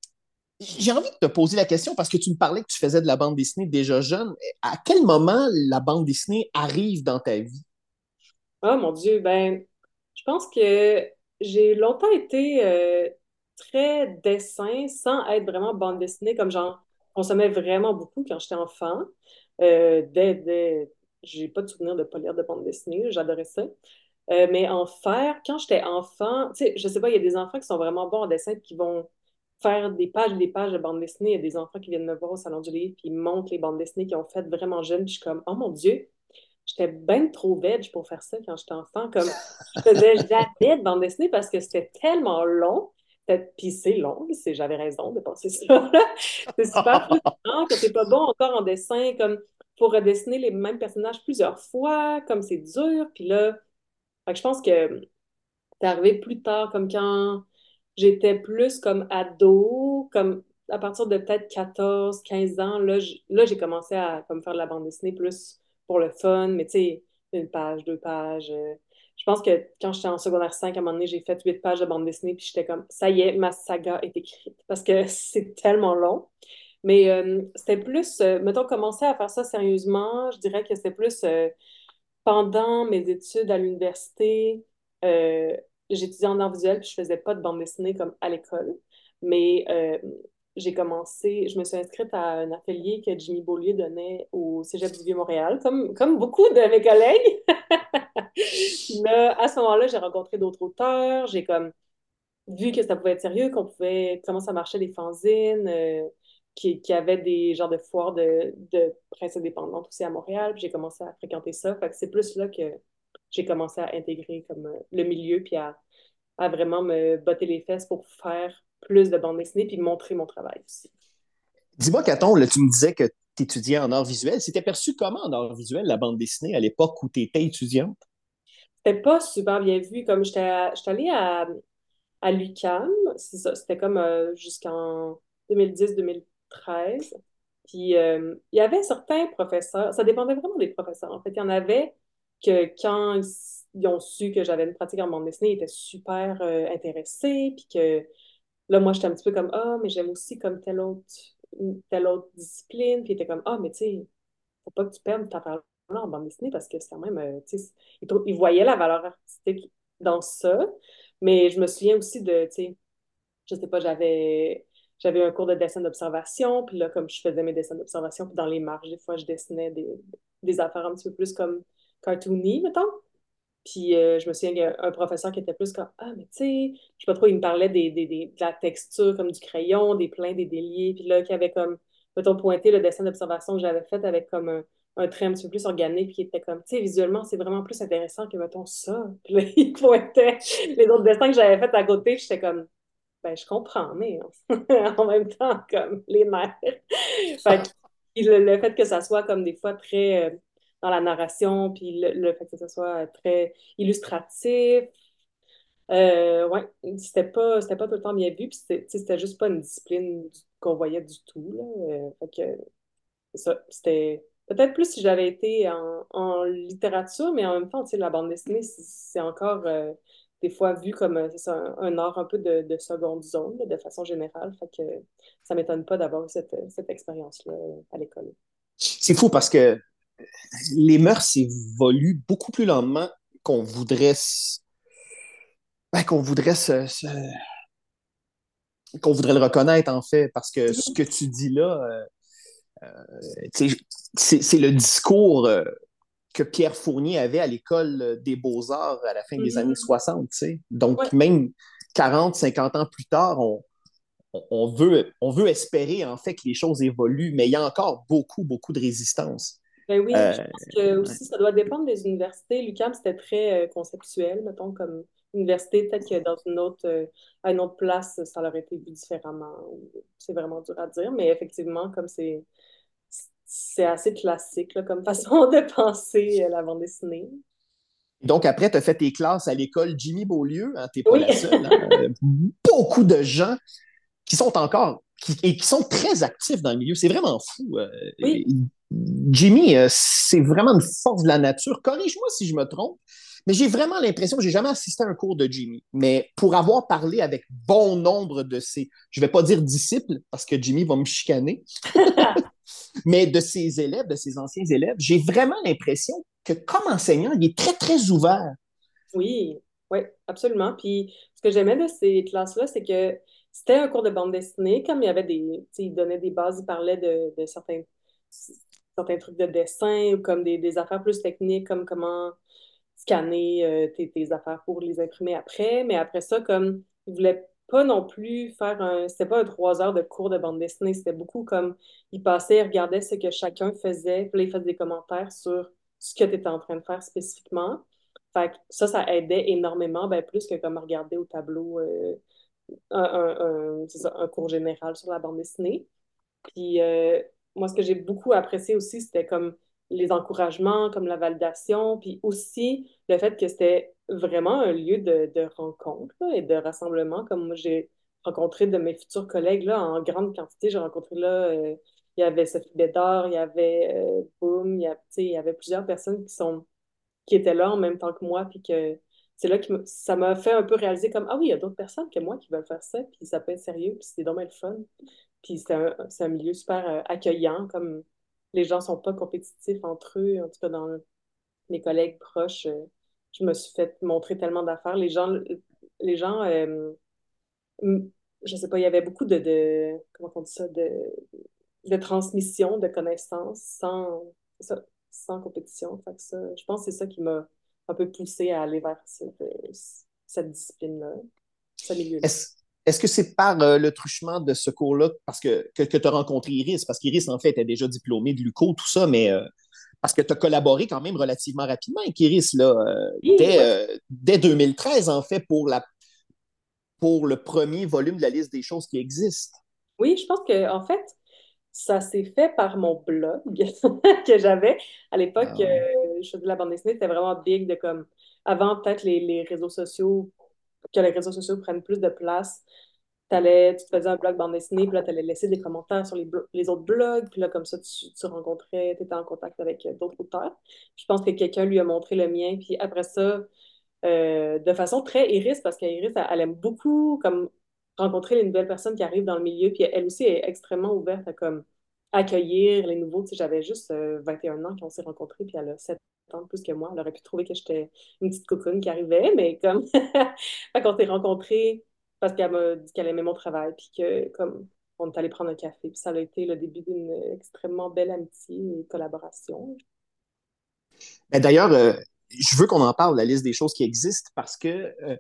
j'ai envie de te poser la question parce que tu me parlais que tu faisais de la bande dessinée déjà jeune. À quel moment la bande dessinée arrive dans ta vie? Oh mon Dieu, ben, je pense que j'ai longtemps été euh, très dessin sans être vraiment bande dessinée, comme j'en consommais vraiment beaucoup quand j'étais enfant. Euh, dès, dès, j'ai pas de souvenir de pas lire de bande dessinée, j'adorais ça. Euh, mais en faire, quand j'étais enfant, tu sais, je sais pas, il y a des enfants qui sont vraiment bons en dessin et qui vont faire des pages et des pages de bande dessinée. Il y a des enfants qui viennent me voir au Salon du Livre puis ils montrent les bandes dessinées qu'ils ont faites vraiment jeunes. Puis je suis comme, oh mon Dieu, j'étais bien trop veg pour faire ça quand j'étais enfant. Comme, je faisais jamais de bande dessinée parce que c'était tellement long. C'était- Puis c'est long, c'est, j'avais raison de penser ça. là. C'est super frustrant quand t'es pas bon encore en dessin, comme pour redessiner les mêmes personnages plusieurs fois, comme c'est dur. Puis là, fait que je pense que c'est arrivé plus tard, comme quand j'étais plus comme ado, comme à partir de peut-être quatorze quinze ans, là, j- là j'ai commencé à comme, faire de la bande dessinée plus pour le fun, mais tu sais, une page, deux pages. euh. Je pense que quand j'étais en secondaire cinq à un moment donné, j'ai fait huit pages de bande dessinée, puis j'étais comme, ça y est, ma saga est écrite, parce que c'est tellement long. Mais euh, c'était plus, euh, mettons, commencer à faire ça sérieusement, je dirais que c'était plus euh, pendant mes études à l'université, euh, j'étudiais en art visuel puis je faisais pas de bande dessinée comme à l'école. Mais euh, j'ai commencé, je me suis inscrite à un atelier que Jimmy Beaulieu donnait au Cégep du Vieux-Montréal, comme, comme beaucoup de mes collègues. Puis là, à ce moment-là, j'ai rencontré d'autres auteurs. J'ai comme vu que ça pouvait être sérieux, qu'on pouvait, comment ça marchait les fanzines, euh, qui, qui avait des genres de foires de, de presse indépendante aussi à Montréal. Puis j'ai commencé à fréquenter ça. Fait que c'est plus là que j'ai commencé à intégrer comme euh, le milieu, puis à, à vraiment me botter les fesses pour faire plus de bande dessinée, puis montrer mon travail aussi. Dis-moi, Caton, là, tu me disais que tu étudiais en art visuel. C'était perçu comment en art visuel, la bande dessinée, à l'époque où tu étais étudiante? C'était pas super bien vu, comme j'étais j'étais allée à, à l'U Q A M, c'est ça, c'était comme euh, jusqu'en deux mille dix deux mille treize. Puis euh, il y avait certains professeurs, ça dépendait vraiment des professeurs. En fait, il y en avait que quand ils, ils ont su que j'avais une pratique en bande dessinée, ils étaient super euh, intéressés. Puis que là, moi, j'étais un petit peu comme, ah, mais j'aime aussi comme telle autre, telle autre discipline. Puis ils étaient comme, ah, mais tu sais, faut pas que tu perdes ta part en bande dessinée parce que c'est quand même, euh, tu sais, ils, trou- ils voyaient la valeur artistique dans ça. Mais je me souviens aussi de, tu sais, je sais pas, j'avais j'avais un cours de dessin d'observation, puis là, comme je faisais mes dessins d'observation, puis dans les marges, des fois, je dessinais des, des affaires un petit peu plus comme cartoony, mettons. Puis euh, je me souviens qu'il y a un professeur qui était plus comme, ah, mais tu sais, je sais pas trop, il me parlait des, des, des- de la texture, comme du crayon, des pleins, des déliés, puis là, qui avait comme, mettons, pointé le dessin d'observation que j'avais fait avec comme un, un trait un petit peu plus organique, puis qui était comme, tu sais, visuellement, c'est vraiment plus intéressant que, mettons, ça. Puis là, il pointait les autres dessins que j'avais fait à côté, puis j'étais comme, ben, je comprends, mais en même temps, comme les nerfs. Fait que, puis le, le fait que ça soit comme des fois très euh, dans la narration, puis le, le fait que ça soit très illustratif, euh, ouais, c'était pas, c'était pas tout le temps bien vu, puis c'était tu sais, c'était juste pas une discipline du- qu'on voyait du tout, là. Euh, fait que c'est ça, c'était peut-être plus si j'avais été en, en littérature, mais en même temps, tu sais, la bande dessinée, c'est c'est encore euh, des fois vu comme euh, c'est ça, un, un art un peu de, de seconde zone, là, de façon générale. Fait que ça m'étonne pas d'avoir eu cette, cette expérience-là euh, à l'école. C'est fou parce que les mœurs évoluent beaucoup plus lentement qu'on voudrait, s- ben, qu'on voudrait se, se- qu'on voudrait le reconnaître, en fait, parce que ce Mhm. que tu dis là, euh, tu sais, c'est c'est le discours euh, que Pierre Fournier avait à l'école des Beaux-Arts à la fin des années Mhm. soixante, tu sais. Donc, Ouais. même quarante, cinquante ans plus tard, on, on veut, on veut espérer, en fait, que les choses évoluent, mais il y a encore beaucoup, beaucoup de résistance. Ben oui, puis Euh, je pense que ouais. aussi ça doit dépendre des universités. L'U Q A M, c'était très euh, conceptuel, mettons, comme université, peut-être que dans une autre, euh, à une autre place, ça aurait été vu différemment. C'est vraiment dur à dire, mais effectivement, comme c'est c'est assez classique là, comme façon de penser euh, la bande dessinée. Donc, après, tu as fait tes classes à l'école Jimmy Beaulieu, hein, tu n'es pas Oui. la seule. Hein. Euh, Beaucoup de gens qui sont encore qui, et qui sont très actifs dans le milieu. C'est vraiment fou. Euh, Oui. Jimmy, euh, c'est vraiment une force de la nature. Corrige-moi si je me trompe, mais j'ai vraiment l'impression, j'ai jamais assisté à un cours de Jimmy, mais pour avoir parlé avec bon nombre de ses, je vais pas dire disciples, parce que Jimmy va me chicaner, mais de ses élèves, de ses anciens élèves, j'ai vraiment l'impression que comme enseignant, il est très, très ouvert. Oui, oui, absolument. Puis ce que j'aimais de ces classes-là, c'est que c'était un cours de bande dessinée, comme il y avait des, tu sais, il donnait des bases, il parlait de, de certains, certains trucs de dessin ou comme des, des affaires plus techniques, comme comment scanner euh, tes, tes affaires pour les imprimer après. Mais après ça, comme il voulait pas non plus faire un, c'était pas un trois heures de cours de bande dessinée, c'était beaucoup comme il passait, il regardait ce que chacun faisait, puis là, il faisait des commentaires sur ce que tu étais en train de faire spécifiquement. Fait que ça, ça aidait énormément, ben, plus que comme regarder au tableau euh, un, un, un, c'est ça, un cours général sur la bande dessinée. Puis euh, moi, ce que j'ai beaucoup apprécié aussi, c'était comme les encouragements, comme la validation, puis aussi le fait que c'était vraiment un lieu de, de rencontre là, et de rassemblement, comme moi, j'ai rencontré de mes futurs collègues là, en grande quantité. J'ai rencontré là, euh, il y avait Sophie Bédard, il y avait euh, Boom, il y a, tu sais, il y avait plusieurs personnes qui sont qui étaient là en même temps que moi, puis que c'est là que ça m'a fait un peu réaliser comme, ah oui, il y a d'autres personnes que moi qui veulent faire ça, puis ça peut être sérieux, puis c'est dommage le fun. Puis c'est un, c'est un milieu super euh, accueillant, comme les gens sont pas compétitifs entre eux, en tout cas dans mes collègues proches, euh, je me suis fait montrer tellement d'affaires. Les gens, les gens euh, m- je sais pas, il y avait beaucoup de, de comment on dit ça, de, de transmission de connaissances sans, c'est ça, sans compétition. Fait que ça, je pense que c'est ça qui m'a un peu poussé à aller vers cette, euh, cette discipline-là, ce milieu-là. Est-ce est-ce que c'est par euh, le truchement de ce cours-là, parce que, que, que tu as rencontré Iris, parce qu'Iris, en fait, était déjà diplômée de l'U Q O, tout ça, mais euh, parce que tu as collaboré quand même relativement rapidement avec Iris, là, euh, Oui, dès, ouais. euh, dès deux mille treize, en fait, pour, la, pour le premier volume de la liste des choses qui existent. Oui, je pense que en fait, ça s'est fait par mon blog que j'avais. À l'époque, Ah euh, ouais. je faisais de la bande dessinée, c'était vraiment big de comme avant peut-être les, les réseaux sociaux, que les réseaux sociaux prennent plus de place. T'allais, tu te faisais un blog bande dessinée, puis là, tu allais laisser des commentaires sur les, blo- les autres blogs, puis là, comme ça, tu, tu rencontrais, tu étais en contact avec euh, d'autres auteurs. Je pense que quelqu'un lui a montré le mien, puis après ça, euh, de façon très Iris, parce qu'Iris, elle, elle aime beaucoup comme rencontrer les nouvelles personnes qui arrivent dans le milieu, puis elle aussi est extrêmement ouverte à comme accueillir les nouveaux. Tu sais, j'avais juste euh, vingt et un ans quand on s'est rencontrés, puis elle a sept ans de plus que moi. Elle aurait pu trouver que j'étais une petite cocoune qui arrivait, mais comme fait qu'on s'est rencontrés parce qu'elle m'a dit qu'elle aimait mon travail, puis que comme on est allé prendre un café, puis ça a été le début d'une extrêmement belle amitié et collaboration. Ben, d'ailleurs, euh, je veux qu'on en parle, la liste des choses qui existent, parce que euh,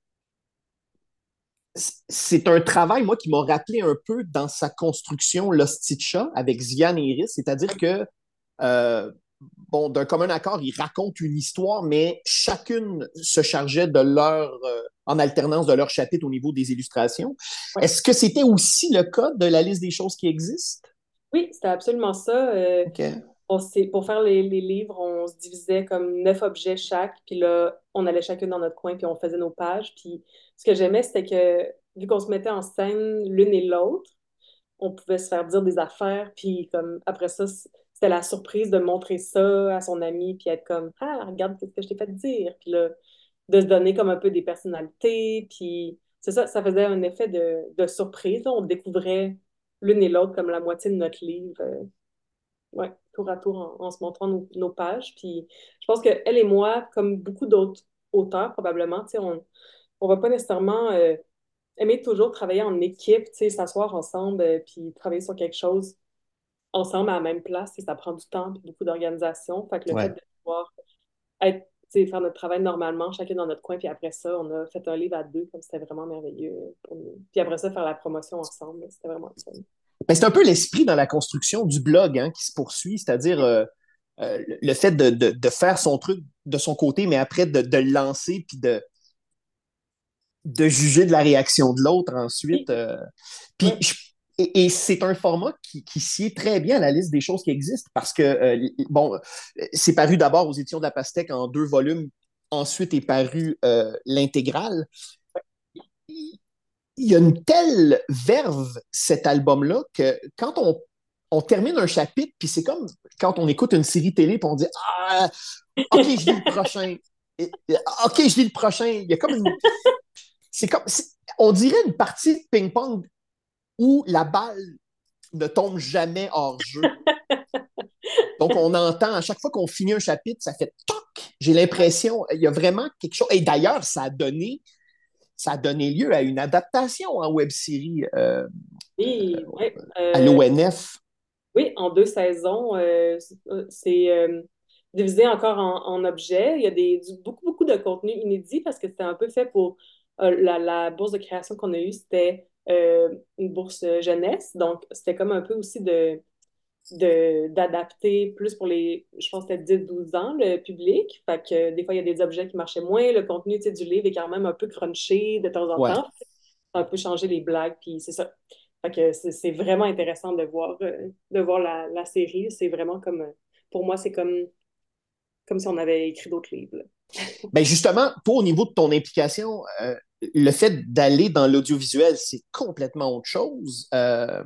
c'est un travail, moi, qui m'a rappelé un peu dans sa construction l'Ostitcha avec Ziane et Iris, c'est-à-dire que euh, bon, d'un commun accord, ils racontent une histoire, mais chacune se chargeait de leur, euh, en alternance de leur chapitre au niveau des illustrations. Ouais. Est-ce que c'était aussi le cas de la liste des choses qui existent? Oui, c'était absolument ça. Euh, OK. on s'est- pour faire les, les livres, on se divisait comme neuf objets chaque, puis là, on allait chacune dans notre coin, puis on faisait nos pages. Puis ce que j'aimais, c'était que vu qu'on se mettait en scène l'une et l'autre, on pouvait se faire dire des affaires, puis comme après ça, c- c'était la surprise de montrer ça à son ami, puis être comme, ah, regarde ce que je t'ai fait dire, puis là, de se donner comme un peu des personnalités, puis c'est ça, ça faisait un effet de, de surprise, là. On découvrait l'une et l'autre comme la moitié de notre livre. euh, ouais, tour à tour en, en se montrant nos, nos pages. Puis je pense que elle et moi, comme beaucoup d'autres auteurs probablement, tu sais, on on va pas nécessairement euh, aimer toujours travailler en équipe, tu sais, s'asseoir ensemble, euh, puis travailler sur quelque chose ensemble à la même place, tu sais, ça prend du temps puis beaucoup d'organisation. Fait que le fait Ouais. de pouvoir être, tu sais, faire notre travail normalement, chacun dans notre coin, puis après ça, on a fait un livre à deux, comme c'était vraiment merveilleux pour nous. Puis après ça, faire la promotion ensemble, c'était vraiment le fun. Ben, c'est un peu l'esprit dans la construction du blog hein, qui se poursuit, c'est-à-dire euh, euh, le fait de, de, de, faire son truc de son côté, mais après de, de le lancer puis de, de juger de la réaction de l'autre ensuite. Oui, Euh, puis ouais, je- et, et c'est un format qui, qui sied très bien à la liste des choses qui existent parce que, euh, bon, c'est paru d'abord aux éditions de la Pastèque en deux volumes, ensuite est paru euh, l'intégrale. il y a une telle verve, cet album-là, que quand on, on termine un chapitre, puis c'est comme quand on écoute une série télé, puis on dit Ah, OK, je lis le prochain. OK, je lis le prochain. Il y a comme une. C'est comme. On dirait une partie de ping-pong où la balle ne tombe jamais hors jeu. Donc, on entend, à chaque fois qu'on finit un chapitre, ça fait toc. J'ai l'impression, il y a vraiment quelque chose. Et d'ailleurs, ça a donné, ça a donné lieu à une adaptation en web série euh, Oui, ouais. à Euh, l'O N F. oui, en deux saisons, euh, c'est euh, divisé encore en, en objets. Il y a des, du- beaucoup, beaucoup de contenu inédit parce que c'était un peu fait pour euh, la, la bourse de création qu'on a eue, c'était euh, une bourse jeunesse. Donc, c'était comme un peu aussi de, de, d'adapter plus pour les, je pense que c'était dix douze ans, le public. Fait que euh, des fois, il y a des objets qui marchaient moins. Le contenu, tu sais, du livre est quand même un peu crunché de temps en Ouais. temps. Un peu changer les blagues, puis c'est ça. Fait que c'est c'est vraiment intéressant de voir, euh, de voir la, la série. C'est vraiment comme, euh, pour moi, c'est comme, comme si on avait écrit d'autres livres, là. Ben justement, toi, au niveau de ton implication, euh, le fait d'aller dans l'audiovisuel, c'est complètement autre chose. Euh,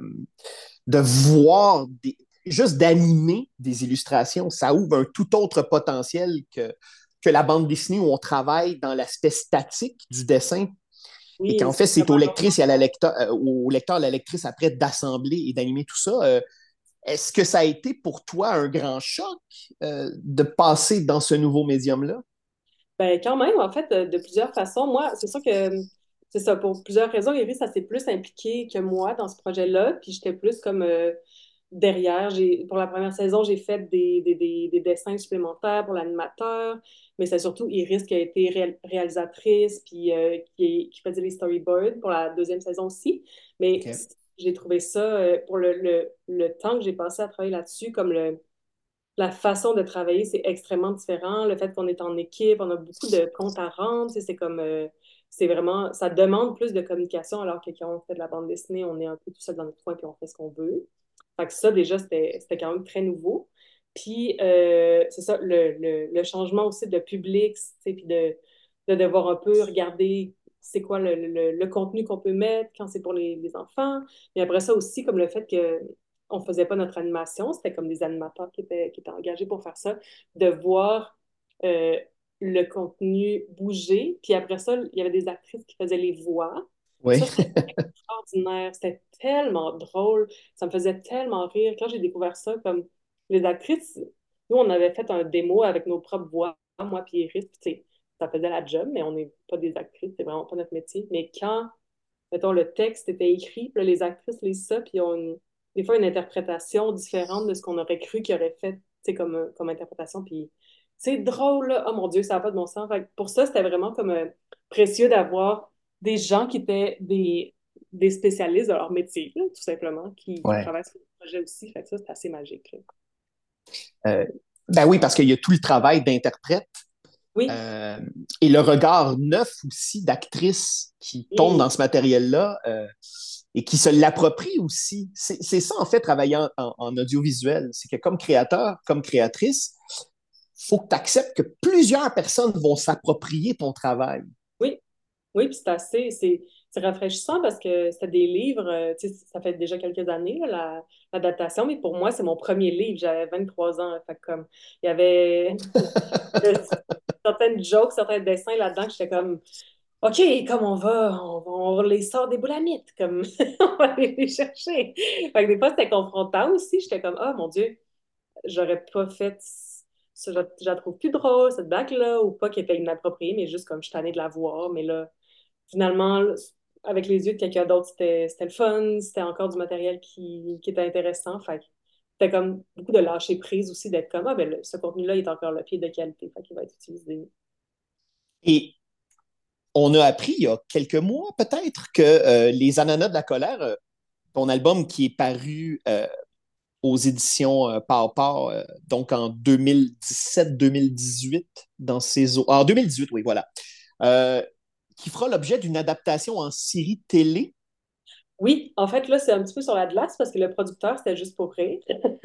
de voir des, juste d'animer des illustrations, ça ouvre un tout autre potentiel que, que la bande dessinée où on travaille dans l'aspect statique du dessin et Oui, qu'en fait, c'est c'est au vraiment lectrice et à la lecteur, euh, au lecteur, à la lectrice après d'assembler et d'animer tout ça. Euh, est-ce que ça a été pour toi un grand choc euh, de passer dans ce nouveau médium-là? ben, quand même, en fait, de, de plusieurs façons. Moi, c'est sûr que c'est ça, pour plusieurs raisons, Iris, ça s'est plus impliqué que moi dans ce projet-là, puis j'étais plus comme euh, derrière. J'ai, pour la première saison, j'ai fait des, des, des, des dessins supplémentaires pour l'animateur, mais c'est surtout Iris qui a été ré- réalisatrice, puis euh, qui, qui faisait les storyboards pour la deuxième saison aussi. Mais OK. j'ai trouvé ça, euh, pour le, le, le temps que j'ai passé à travailler là-dessus, comme le la façon de travailler, c'est extrêmement différent. Le fait qu'on est en équipe, on a beaucoup de comptes à rendre, tu sais, c'est comme, euh, c'est vraiment, ça demande plus de communication, alors que quand on fait de la bande dessinée, on est un peu tout seul dans notre coin puis on fait ce qu'on veut. Fait que ça, déjà, c'était, c'était quand même très nouveau. Puis, euh, c'est ça, le, le, le changement aussi de public, tu sais, puis de, de devoir un peu regarder c'est quoi le, le, le contenu qu'on peut mettre quand c'est pour les, les enfants. Mais après ça aussi, comme le fait que on faisait pas notre animation, c'était comme des animateurs qui étaient, qui étaient engagés pour faire ça, de voir euh, le contenu bouger. Puis après ça, il y avait des actrices qui faisaient les voix. Oui. Ça, c'était extraordinaire. C'était tellement drôle. Ça me faisait tellement rire. Quand j'ai découvert ça, comme les actrices, nous, on avait fait un démo avec nos propres voix, moi puis Iris, puis tu sais, ça faisait la job, mais on n'est pas des actrices, c'est vraiment pas notre métier. Mais quand mettons, le texte était écrit, puis là, les actrices lisent ça, puis ils ont une- des fois une interprétation différente de ce qu'on aurait cru qu'ils auraient fait, tu sais, comme, euh, comme interprétation. Puis c'est drôle, là. Oh mon Dieu, ça n'a pas de bon sens. Fait que pour ça, c'était vraiment comme euh, précieux d'avoir des gens qui étaient des, des spécialistes de leur métier, là, tout simplement, qui, qui Ouais. travaillent sur le projet aussi. Fait que ça, c'est assez magique, là. Euh, ben oui, parce qu'il y a tout le travail d'interprète Oui, euh, et le regard neuf aussi d'actrice qui tombe dans oui, ce matériel-là euh, et qui se l'approprie aussi. C'est c'est ça, en fait, travailler en, en- en audiovisuel. C'est que comme créateur, comme créatrice, faut que tu acceptes que plusieurs personnes vont s'approprier ton travail. oui. Oui, puis c'est assez, c'est c'est rafraîchissant parce que c'était des livres, euh, tu sais, ça fait déjà quelques années, là, la, l'adaptation, mais pour moi, c'est mon premier livre, j'avais vingt-trois ans, fait que comme, il y avait de- certaines jokes, certains dessins là-dedans que j'étais comme, OK, comme on va, on, va- on les sort des boulamites, comme, on va aller les chercher. Fait que des fois, c'était confrontant aussi, j'étais comme, oh mon Dieu, j'aurais pas fait ça, je, je la trouve plus drôle, cette blague-là, ou pas qu'elle était inappropriée, mais juste comme je suis tannée de la voir, mais là, finalement, avec les yeux de quelqu'un d'autre, c'était c'était le fun, c'était encore du matériel qui, qui était intéressant. Fait que c'était comme beaucoup de lâcher prise aussi, d'être comme, ah ben le- ce contenu-là il est encore le pied de qualité, fait qu'il va être utilisé. Et on a appris il y a quelques mois peut-être que euh, Les Ananas de la colère, euh, ton album qui est paru euh, aux éditions euh, Pow Pow, euh, donc en deux mille dix-sept deux mille dix-huit, dans ces eaux. En deux mille dix-huit, oui, voilà. Euh, qui fera l'objet d'une adaptation en série télé. Oui, en fait, là, c'est un petit peu sur la glace parce que le producteur, c'était juste pour rire.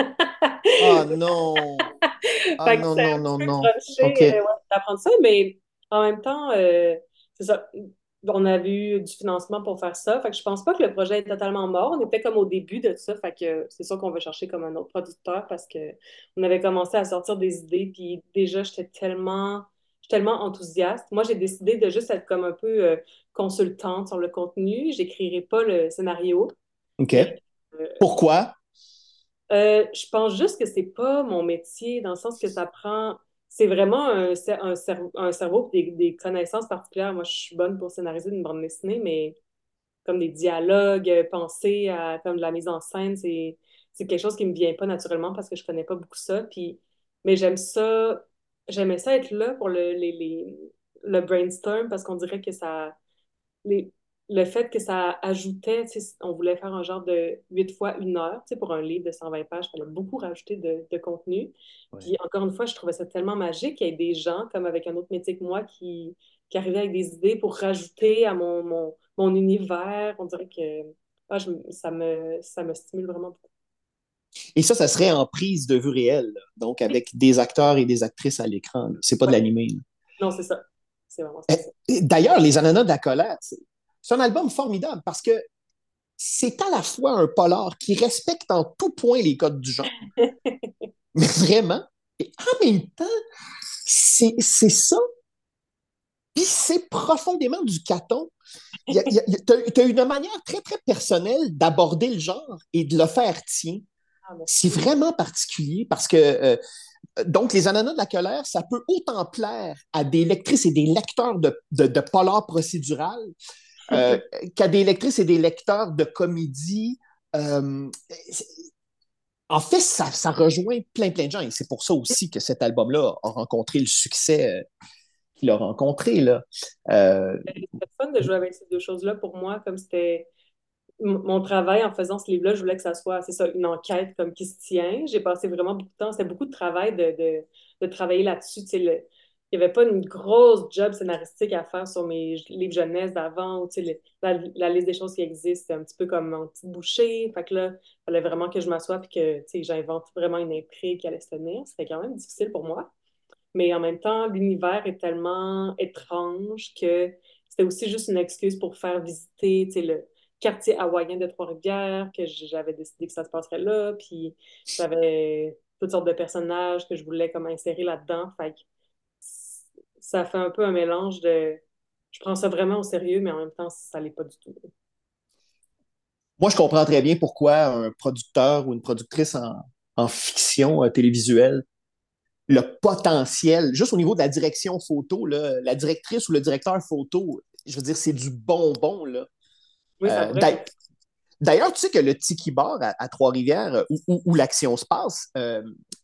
Ah non! Ah Fait que non, c'est non, un petit non, peu non. OK. crunché, euh, ouais, d'apprendre ça, mais en même temps, euh, c'est ça. on avait eu du financement pour faire ça. Fait que je pense pas que le projet est totalement mort. On était comme au début de ça. Fait que c'est sûr qu'on va chercher comme un autre producteur parce que on avait commencé à sortir des idées. Puis déjà, j'étais tellement, j'étais tellement enthousiaste. Moi, j'ai décidé de juste être comme un peu euh, consultante sur le contenu. J'écrirai pas le scénario. OK. Mais euh, Pourquoi? euh, je pense juste que c'est pas mon métier, dans le sens que ça prend. C'est vraiment un, cer- un, cer- un cerveau et des, des connaissances particulières. Moi, je suis bonne pour scénariser une bande dessinée, mais comme des dialogues, euh, penser à comme de la mise en scène, c'est c'est quelque chose qui me vient pas naturellement parce que je connais pas beaucoup ça. Puis, mais j'aime ça, j'aimais ça être là pour le, les, les- le brainstorm parce qu'on dirait que ça les- le fait que ça ajoutait, tu sais, on voulait faire un genre de huit fois une heure, tu sais, pour un livre de cent vingt pages, il fallait beaucoup rajouter de, de contenu. Ouais. Puis encore une fois, je trouvais ça tellement magique qu'il y ait des gens, comme avec un autre métier que moi, qui, qui arrivaient avec des idées pour rajouter à mon, mon, mon univers. On dirait que ah, je- ça me, ça me stimule vraiment beaucoup. Et ça, ça serait en prise de vue réelle, là. Donc avec des acteurs et des actrices à l'écran, là. C'est pas de Ouais. l'animé, là. Non, c'est ça. C'est vraiment Euh, spécial. D'ailleurs, Les Ananas de la colère, c'est c'est un album formidable parce que c'est à la fois un polar qui respecte en tout point les codes du genre, mais vraiment, et en même temps, c'est c'est ça, puis c'est profondément du caton. Tu as une manière très, très personnelle d'aborder le genre et de le faire tien. Ah, C'est merci. vraiment particulier parce que, euh, donc, Les Ananas de la colère, ça peut autant plaire à des lectrices et des lecteurs de, de, de polar procédural euh, qu'à des lectrices et des lecteurs de comédie. Euh, en fait, ça, ça rejoint plein, plein de gens et c'est pour ça aussi que cet album-là a rencontré le succès euh, qu'il a rencontré. Là. Euh, C'était fun de jouer avec ces deux choses-là pour moi, comme c'était m- mon travail en faisant ce livre-là, je voulais que ça soit, c'est ça, une enquête comme qui se tient. J'ai passé vraiment beaucoup de temps, c'était beaucoup de travail de, de, de travailler là-dessus. Tu sais, le- il n'y avait pas une grosse job scénaristique à faire sur mes livres jeunesse d'avant, ou tu sais, le- la, la liste des choses qui existent, c'est un petit peu comme mon petit boucher. Fait que là, il fallait vraiment que je m'assoie et que tu sais, j'invente vraiment une intrigue qui allait se tenir. C'était quand même difficile pour moi. Mais en même temps, l'univers est tellement étrange que c'était aussi juste une excuse pour faire visiter, tu sais, le quartier hawaïen de Trois-Rivières, que j'avais décidé que ça se passerait là, puis j'avais toutes sortes de personnages que je voulais comme insérer là-dedans. Fait que ça fait un peu un mélange de... Je prends ça vraiment au sérieux, mais en même temps, ça l'est pas du tout. Moi, je comprends très bien pourquoi un producteur ou une productrice en, en fiction euh, télévisuelle, le potentiel, juste au niveau de la direction photo, là, la directrice ou le directeur photo, je veux dire, c'est du bonbon. Là. Oui, ça Euh, pourrait être... D'ailleurs, tu sais que le Tiki Bar à, à Trois-Rivières, euh, où, où, où l'action se passe, euh,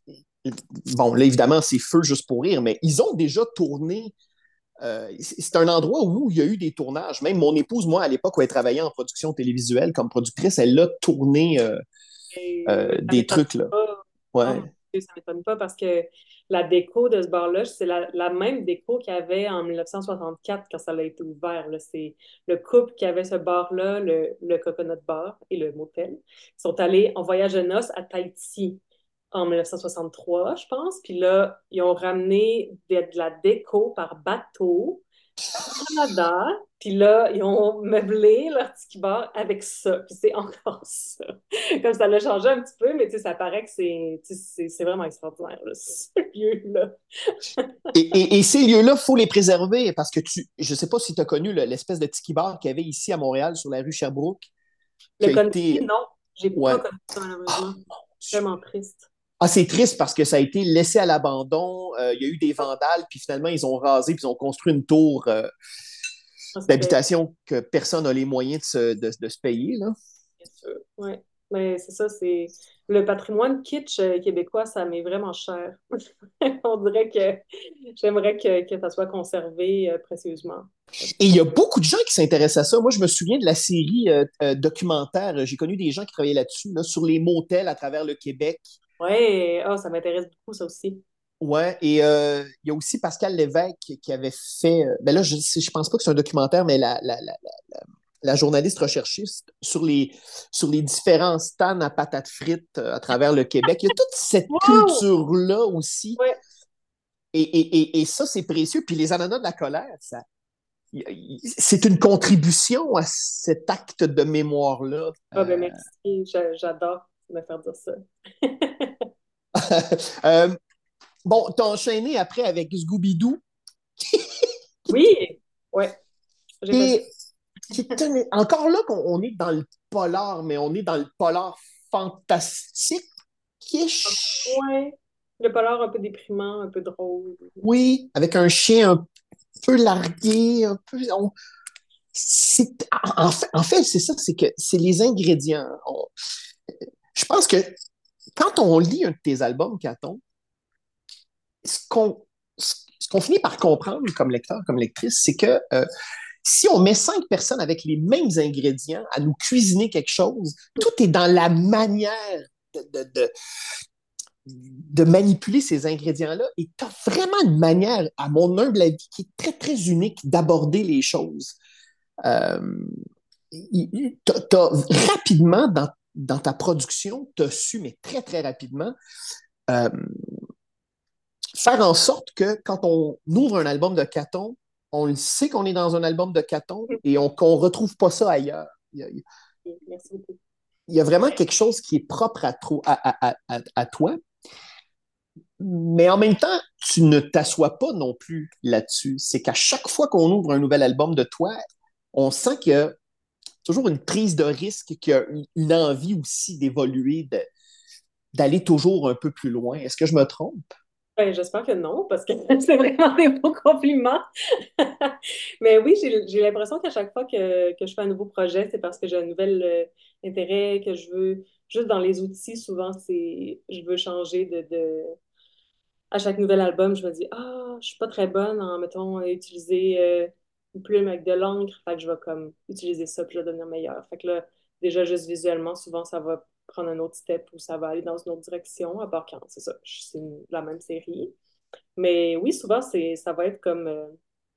bon, là, évidemment, c'est feu juste pour rire, mais ils ont déjà tourné. Euh, c'est un endroit où il y a eu des tournages. Même mon épouse, moi, à l'époque où elle travaillait en production télévisuelle comme productrice, elle a tourné euh, Et, euh, oui, ça des m'étonne trucs, là. pas. Oh mon Ouais. Dieu, ça m'étonne pas parce que la déco de ce bar-là, c'est la, la même déco qu'il y avait en mille neuf cent soixante-quatre quand ça a été ouvert. Là. C'est le couple qui avait ce bar-là, le, le Coconut Bar et le motel. Ils sont allés en voyage de noces à Tahiti en mille neuf cent soixante-trois, je pense. Puis là, ils ont ramené de, de la déco par bateau Canada. Puis là, ils ont meublé leur tiki bar avec ça. Puis c'est encore ça. Comme ça l'a changé un petit peu, mais tu sais, ça paraît que c'est tu sais, c'est c'est vraiment extraordinaire, là, ce lieu-là. Et, et, et ces lieux-là, il faut les préserver parce que tu, je ne sais pas si tu as connu le- l'espèce de tiki bar qu'il y avait ici à Montréal sur la rue Sherbrooke, Le qui a connais-tu? été. Non, j'ai pas Ouais. connu ça, malheureusement. Ah, mon Dieu. Tellement triste. Ah, c'est triste parce que ça a été laissé à l'abandon. Euh, il y a eu des vandales, puis finalement, ils ont rasé, puis ils ont construit une tour euh, Ah, c'est terrible, d'habitation que personne n'a les moyens de se, de, de se payer. Là. bien sûr. Ouais. Mais c'est ça, c'est le patrimoine kitsch euh, québécois, ça m'est vraiment cher. On dirait que j'aimerais que, que ça soit conservé euh, précieusement. Et il y a beaucoup de gens qui s'intéressent à ça. Moi, je me souviens de la série euh, euh, documentaire. J'ai connu des gens qui travaillaient là-dessus, là, sur les motels à travers le Québec. Ouais, ah, ça m'intéresse beaucoup, ça aussi. Ouais, et euh, il y a aussi Pascal Lévesque qui avait fait. euh, Ben là, je ne pense pas que c'est un documentaire, mais la, la, la, la, la journaliste recherchiste sur les, sur les différents stands à patates frites euh, à travers le Québec. Il y a toute cette Wow! culture-là aussi. Ouais, Et, et, et, et ça, c'est précieux. Puis les ananas de la colère, ça, c'est une contribution à cet acte de mémoire-là. Ah ben Euh, merci, J'a- j'adore me faire dire ça. euh, bon, t'as enchaîné après avec Scooby-Doo, Oui, ouais, j'ai fait et qui est un- encore là qu'on on est dans le polar, mais on est dans le polar fantastique. ouais. Le polar un peu déprimant, un peu drôle. Oui, avec un chien un peu largué, un peu. on- c'est, en fait, en fait, c'est ça, c'est que c'est les ingrédients. On- je pense que quand on lit un de tes albums, Caton, ce qu'on ce qu'on finit par comprendre comme lecteur, comme lectrice, c'est que euh, si on met cinq personnes avec les mêmes ingrédients à nous cuisiner quelque chose, tout est dans la manière de, de, de, de manipuler ces ingrédients-là. Et tu as vraiment une manière, à mon humble avis, qui est très, très unique d'aborder les choses. Euh, tu as rapidement, dans, dans ta production, tu as su, mais très, très rapidement, euh, faire en sorte que quand on ouvre un album de Caton, on le sait qu'on est dans un album de Caton et on, qu'on ne retrouve pas ça ailleurs. Il y, a, Merci beaucoup. il y a vraiment quelque chose qui est propre à, trop, à, à, à, à toi, mais en même temps, tu ne t'assois pas non plus là-dessus. C'est qu'à chaque fois qu'on ouvre un nouvel album de toi, on sent qu'il y a toujours une prise de risque, qu'il y a une envie aussi d'évoluer, de, d'aller toujours un peu plus loin. Est-ce que je me trompe? Ben, j'espère que non, parce que c'est vraiment des beaux compliments. Mais oui, j'ai, j'ai l'impression qu'à chaque fois que, que je fais un nouveau projet, c'est parce que j'ai un nouvel euh, intérêt, que je veux, juste dans les outils, souvent, c'est, je veux changer de, de... À chaque nouvel album, je me dis, ah, je suis pas très bonne en, mettons, à utiliser euh, une plume avec de l'encre, fait que je vais comme utiliser ça, puis je vais devenir meilleure. Fait que là, déjà, juste visuellement, souvent, ça va prendre un autre step ou ça va aller dans une autre direction, à part quand, c'est ça, c'est une- la même série. Mais oui, souvent, c'est, ça va être comme euh,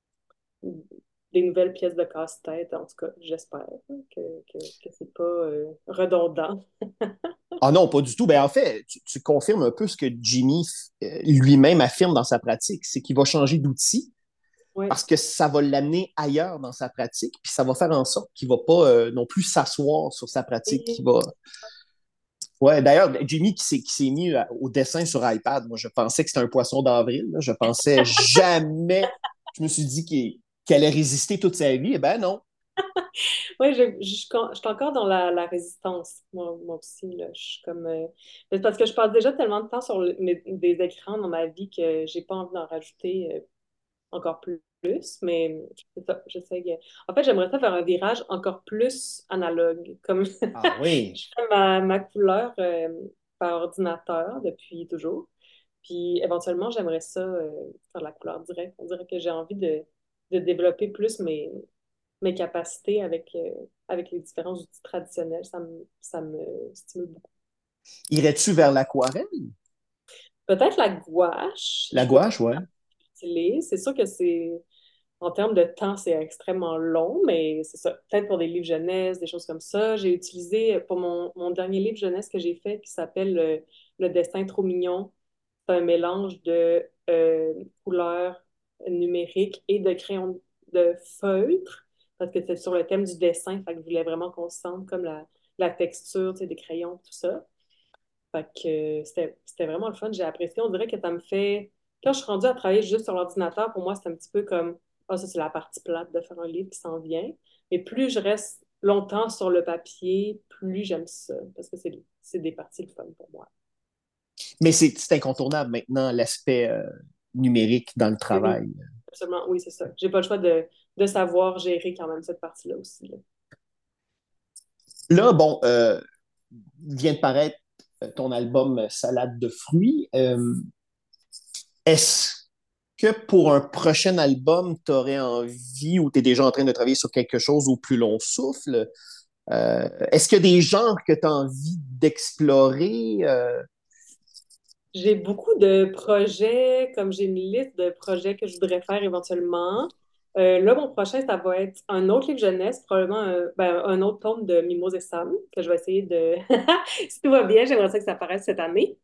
des nouvelles pièces de casse-tête, en tout cas, j'espère hein, que, que, que c'est pas euh, redondant. Ah non, pas du tout. Ben, en fait, tu, tu confirmes un peu ce que Jimmy euh, lui-même affirme dans sa pratique, c'est qu'il va changer d'outil Oui. parce que ça va l'amener ailleurs dans sa pratique, puis ça va faire en sorte qu'il ne va pas euh, non plus s'asseoir sur sa pratique, Et qu'il va. Ouais, d'ailleurs, Jimmy qui s'est, qui s'est mis à- au dessin sur iPad, moi je pensais que c'était un poisson d'avril, là. Je pensais jamais, je me suis dit qu'il qu'il allait résister toute sa vie. Eh ben non. ouais, je, je, je suis encore dans la, la résistance, moi, moi aussi. Là. Je suis comme, euh, mais c'est parce que je passe déjà tellement de temps sur le- mes- des écrans dans ma vie que j'ai pas envie d'en rajouter euh, encore plus. Mais c'est ça, j'essaie. que- En fait, j'aimerais ça faire un virage encore plus analogue. Comme Ah oui. je fais ma, ma couleur euh, par ordinateur depuis toujours. Puis éventuellement, j'aimerais ça euh, faire la couleur directe. On dirait que j'ai envie de, de développer plus mes, mes capacités avec, euh, avec les différents outils traditionnels. Ça me, ça me stimule beaucoup. Irais-tu vers l'aquarelle? Peut-être la gouache, La je peux gouache, ouais. utiliser. C'est sûr que c'est, en termes de temps, c'est extrêmement long, mais c'est ça. Peut-être pour des livres jeunesse, des choses comme ça. J'ai utilisé pour mon, mon dernier livre jeunesse que j'ai fait qui s'appelle euh, Le dessin trop mignon. C'est un mélange de euh, couleurs numériques et de crayons de feutre, parce que c'est sur le thème du dessin. Fait que je voulais vraiment qu'on sente comme la, la texture, tu sais, des crayons, tout ça. Fait que euh, c'était c'était vraiment le fun. J'ai apprécié. On dirait que ça me fait. Quand je suis rendue à travailler juste sur l'ordinateur, pour moi, c'est un petit peu comme ah, ça, c'est la partie plate de faire un livre qui s'en vient. Mais plus je reste longtemps sur le papier, plus j'aime ça. Parce que c'est c'est des parties de fun pour moi. Mais c'est c'est incontournable maintenant, l'aspect euh, numérique dans le Oui, oui, travail. absolument. Oui, c'est ça. J'ai pas le choix de, de savoir gérer quand même cette partie-là aussi. Là. Là, bon, euh, vient de paraître euh, ton album euh, Salade de fruits. Euh, est-ce que pour un prochain album, tu aurais envie ou tu es déjà en train de travailler sur quelque chose au plus long souffle? Euh, est-ce qu'il y a des genres que tu as envie d'explorer? Euh, J'ai beaucoup de projets, comme j'ai une liste de projets que je voudrais faire éventuellement. Euh, là, mon prochain, ça va être un autre livre jeunesse, probablement un, ben, un autre tome de Mimose et Sam, que je vais essayer de... Si tout va bien, j'aimerais ça que ça paraisse cette année.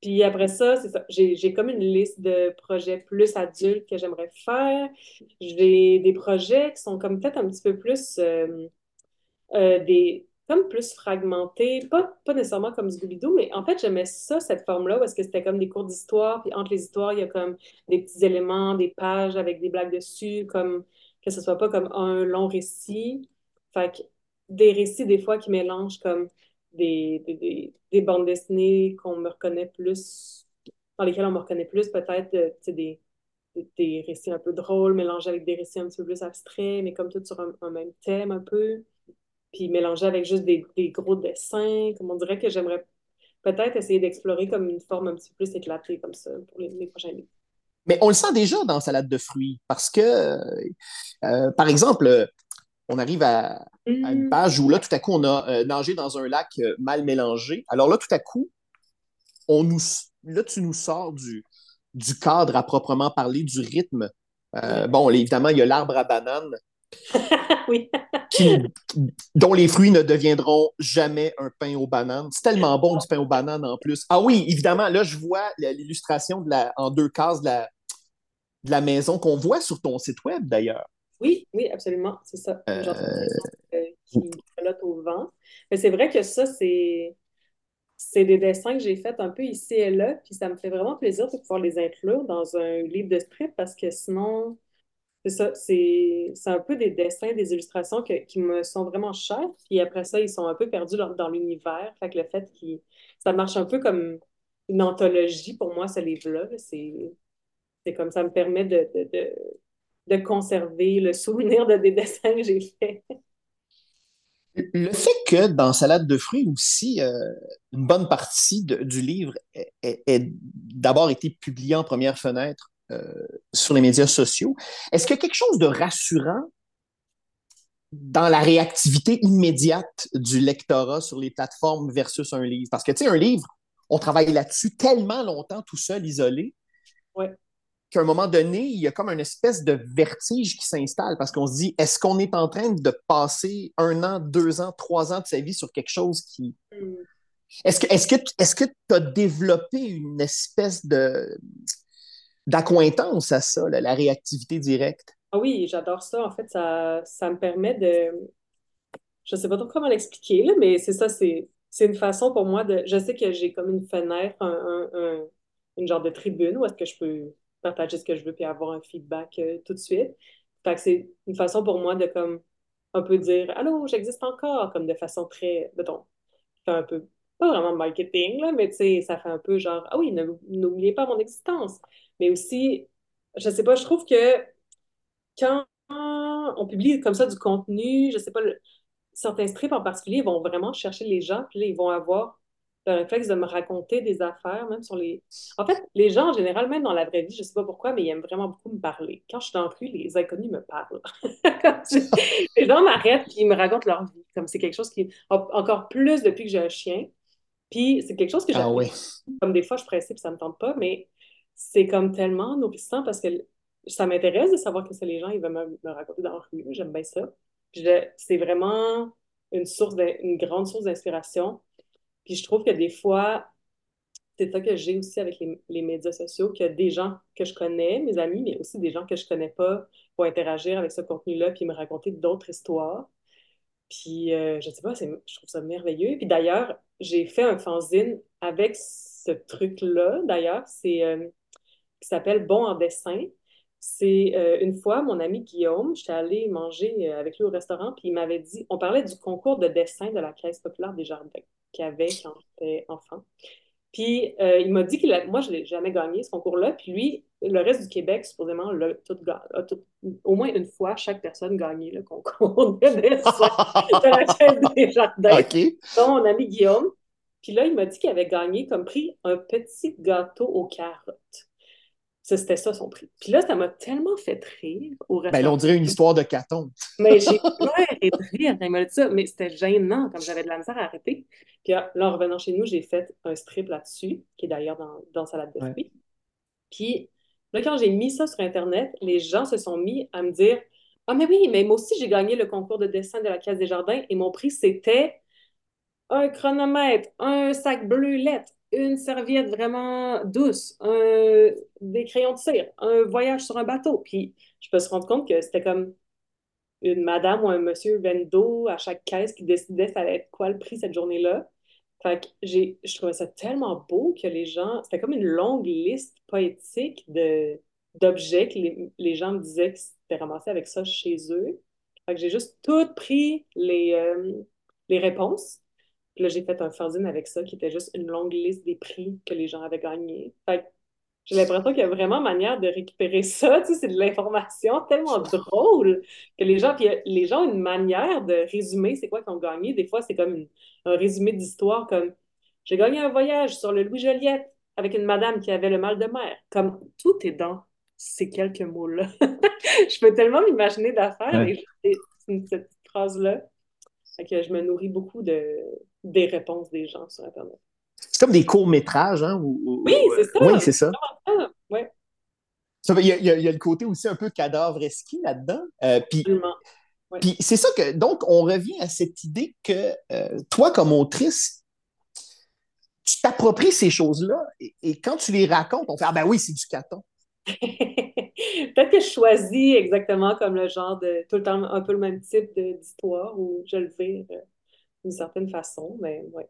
Puis après ça, c'est ça. J'ai, j'ai comme une liste de projets plus adultes que j'aimerais faire. J'ai des projets qui sont comme peut-être un petit peu plus euh, euh, des comme plus fragmentés, pas, pas nécessairement comme Scooby-Doo, mais en fait, j'aimais ça, cette forme-là, parce que c'était comme des cours d'histoire, puis entre les histoires, il y a comme des petits éléments, des pages avec des blagues dessus, comme que ce soit pas comme un long récit. Fait que des récits, des fois, qui mélangent comme des, des, des, des bandes dessinées qu'on me reconnaît plus, dans lesquelles on me reconnaît plus, peut-être, euh, tu sais, des, des, des récits un peu drôles, mélangés avec des récits un petit peu plus abstraits, mais comme tout sur un, un même thème un peu, puis mélanger avec juste des, des gros dessins, comme on dirait que j'aimerais peut-être essayer d'explorer comme une forme un petit peu plus éclatée comme ça pour les, les prochains livres. Mais on le sent déjà dans Salade de fruits parce que, euh, par exemple, euh, on arrive à, à une Hum, page où là, tout à coup, on a euh, nagé dans un lac euh, mal mélangé. Alors là, tout à coup, on nous, là, tu nous sors du, du cadre à proprement parler, du rythme. Euh, ouais. bon, évidemment, il y a l'arbre à banane Oui. qui, dont les fruits ne deviendront jamais un pain aux bananes. C'est tellement bon du pain aux bananes en plus. Ah oui, évidemment, là, je vois l'illustration de la, en deux cases de la, de la maison qu'on voit sur ton site web d'ailleurs. Oui, oui, absolument, c'est ça. Une genre de Euh, maison euh, qui flotte au vent. Mais c'est vrai que ça, c'est c'est des dessins que j'ai faits un peu ici et là, puis ça me fait vraiment plaisir de pouvoir les inclure dans un livre de strip parce que sinon, c'est ça, c'est c'est un peu des dessins, des illustrations que- qui me sont vraiment chers. Puis après ça, ils sont un peu perdus dans, dans l'univers. Fait que le fait que ça marche un peu comme une anthologie pour moi, ce livre-là. là. C'est c'est comme ça me permet de, de, de, de conserver le souvenir de des dessins que j'ai faits. le fait que dans Salade de fruits aussi, euh, une bonne partie de- du livre ait d'abord été publié en première fenêtre euh, sur les médias sociaux, est-ce qu'il y a quelque chose de rassurant dans la réactivité immédiate du lectorat sur les plateformes versus un livre? Parce que, tu sais, un livre, on travaille là-dessus tellement longtemps tout seul, isolé, Ouais. qu'à un moment donné, il y a comme une espèce de vertige qui s'installe parce qu'on se dit, est-ce qu'on est en train de passer un an, deux ans, trois ans de sa vie sur quelque chose qui... Hmm. Est-ce que est-ce que est-ce que tu as développé une espèce de d'accointance à ça, là, la réactivité directe? Ah oui, j'adore ça. En fait, ça, ça me permet de, je sais pas trop comment l'expliquer, là, mais c'est ça, c'est, c'est une façon pour moi de. Je sais que j'ai comme une fenêtre, un, un- un- une genre de tribune où est-ce que je peux partager ce que je veux puis avoir un feedback euh, tout de suite. Fait que c'est une façon pour moi de comme un peu dire Allô, j'existe encore, comme de façon très, mettons, fait un peu, pas vraiment marketing, là, mais tu sais, ça fait un peu genre Ah oui, ne- n'oubliez pas mon existence. Mais aussi, je sais pas, je trouve que quand on publie comme ça du contenu, je sais pas, certains strips en particulier vont vraiment chercher les gens, puis là, ils vont avoir le réflexe de me raconter des affaires, même sur les... En fait, les gens, en général, même dans la vraie vie, je sais pas pourquoi, mais ils aiment vraiment beaucoup me parler. Quand je suis dans la rue, les inconnus me parlent. Comme tu- Les gens m'arrêtent, puis ils me racontent leur vie. Comme c'est quelque chose qui... en- Encore plus depuis que j'ai un chien. Puis c'est quelque chose que Ah j'apprécie. oui. Comme des fois, je suis pressée, puis ça me tente pas, mais c'est comme tellement nourrissant parce que ça m'intéresse de savoir que c'est les gens, ils veulent me, me raconter dans la rue. J'aime bien ça. Puis je- c'est vraiment une source, d'in- une grande source d'inspiration. Puis je trouve que des fois, c'est ça que j'ai aussi avec les, les médias sociaux, que des gens que je connais, mes amis, mais aussi des gens que je connais pas, vont interagir avec ce contenu-là, puis me raconter d'autres histoires. Puis, euh, je sais pas, c'est- je trouve ça merveilleux. Puis d'ailleurs, j'ai fait un fanzine avec ce truc-là, d'ailleurs, c'est euh, qui s'appelle Bon en dessin. C'est euh, une fois, mon ami Guillaume, j'étais allée manger euh, avec lui au restaurant, puis il m'avait dit, on parlait du concours de dessin de la Caisse populaire des Jardins qu'il y avait quand j'étais enfant. Puis euh, il m'a dit qu'il a, moi, je l'ai jamais gagné ce concours-là. Puis lui, le reste du Québec, supposément, l'a tout, ga- a tout- au moins une fois, chaque personne gagné le concours de dessin de la Caisse des Jardins, OK. dont mon ami Guillaume. Puis là, il m'a dit qu'il avait gagné comme prix un petit gâteau aux carottes. Ça, c'était ça son prix. Puis là, ça m'a tellement fait rire au Ben là, restaurant. on dirait une histoire de caton. Mais j'ai pleuré de rire quand il m'a dit ça, mais c'était gênant, comme j'avais de la misère à arrêter. Puis là, là, en revenant chez nous, j'ai fait un strip là-dessus, qui est d'ailleurs dans, dans Salade de Ouais. fruits. Puis là, quand j'ai mis ça sur Internet, les gens se sont mis à me dire Ah, mais oui, mais moi aussi, j'ai gagné le concours de dessin de la Caisse des Jardins et mon prix, c'était un chronomètre, un sac bleu lettre. une serviette vraiment douce, un- des crayons de cire, un voyage sur un bateau. Puis je peux se rendre compte que c'était comme une madame ou un monsieur vendo à chaque caisse qui décidait ça allait être quoi le prix cette journée-là. Fait que j'ai, je trouvais ça tellement beau que les gens, c'était comme une longue liste poétique de, d'objets que les, les gens me disaient que c'était ramassé avec ça chez eux. Fait que j'ai juste tout pris les, euh, les réponses. Puis là, j'ai fait un fanzine avec ça qui était juste une longue liste des prix que les gens avaient gagnés. Fait que j'ai l'impression qu'il y a vraiment manière de récupérer ça. Tu sais, c'est de l'information tellement drôle que les gens, puis euh, les gens ont une manière de résumer c'est quoi qu'ils ont gagné. Des fois, c'est comme une- un résumé d'histoire comme j'ai gagné un voyage sur le Louis Joliette avec une madame qui avait le mal de mer. Comme tout est dans ces quelques mots-là. Je peux tellement m'imaginer d'affaires Ouais. avec cette cette phrase-là. Fait que je me nourris beaucoup de, des réponses des gens sur Internet. C'est comme des courts-métrages, hein? Ou, Oui, ou- ou, c'est euh, ça. oui, c'est C'est ça. vraiment ça. Ouais, Ça, Il y, a, il y a- il y a le côté aussi un peu cadavre-esquis là-dedans. Euh, puis, absolument. Ouais. puis c'est ça que, donc, on revient à cette idée que euh, toi, comme autrice, tu t'appropries ces choses-là et, et quand tu les racontes, on fait Ah ben oui, c'est du caton. Peut-être que je choisis exactement comme le genre de tout le temps un peu le même type de- d'histoire où je le vis euh, d'une certaine façon, mais ouais.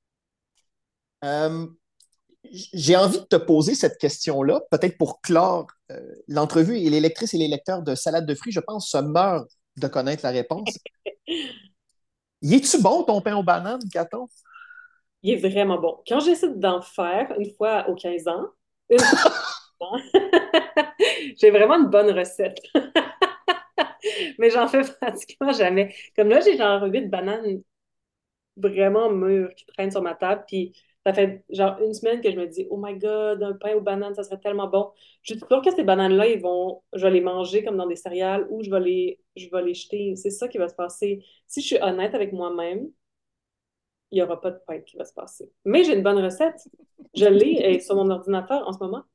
Euh, j'ai envie de te poser cette question-là, peut-être pour clore euh, l'entrevue, et les lectrices et les lecteurs de Salade de fruits, je pense, se meurent de connaître la réponse. Y es-tu bon, ton pain aux bananes, Caton? Il est vraiment bon. Quand j'essaie d'en faire une fois aux quinze ans, une fois par an, j'ai vraiment une bonne recette. Mais j'en fais pratiquement jamais. Comme là, j'ai genre huit bananes vraiment mûres qui traînent sur ma table. Puis ça fait genre une semaine que je me dis, oh my God, un pain aux bananes, ça serait tellement bon. Je suis sûre que ces bananes-là, ils vont, je vais les manger comme dans des céréales ou je vais les, je vais les jeter. C'est ça qui va se passer. Si je suis honnête avec moi-même, il n'y aura pas de pain qui va se passer. Mais j'ai une bonne recette. Je l'ai elle est sur mon ordinateur en ce moment.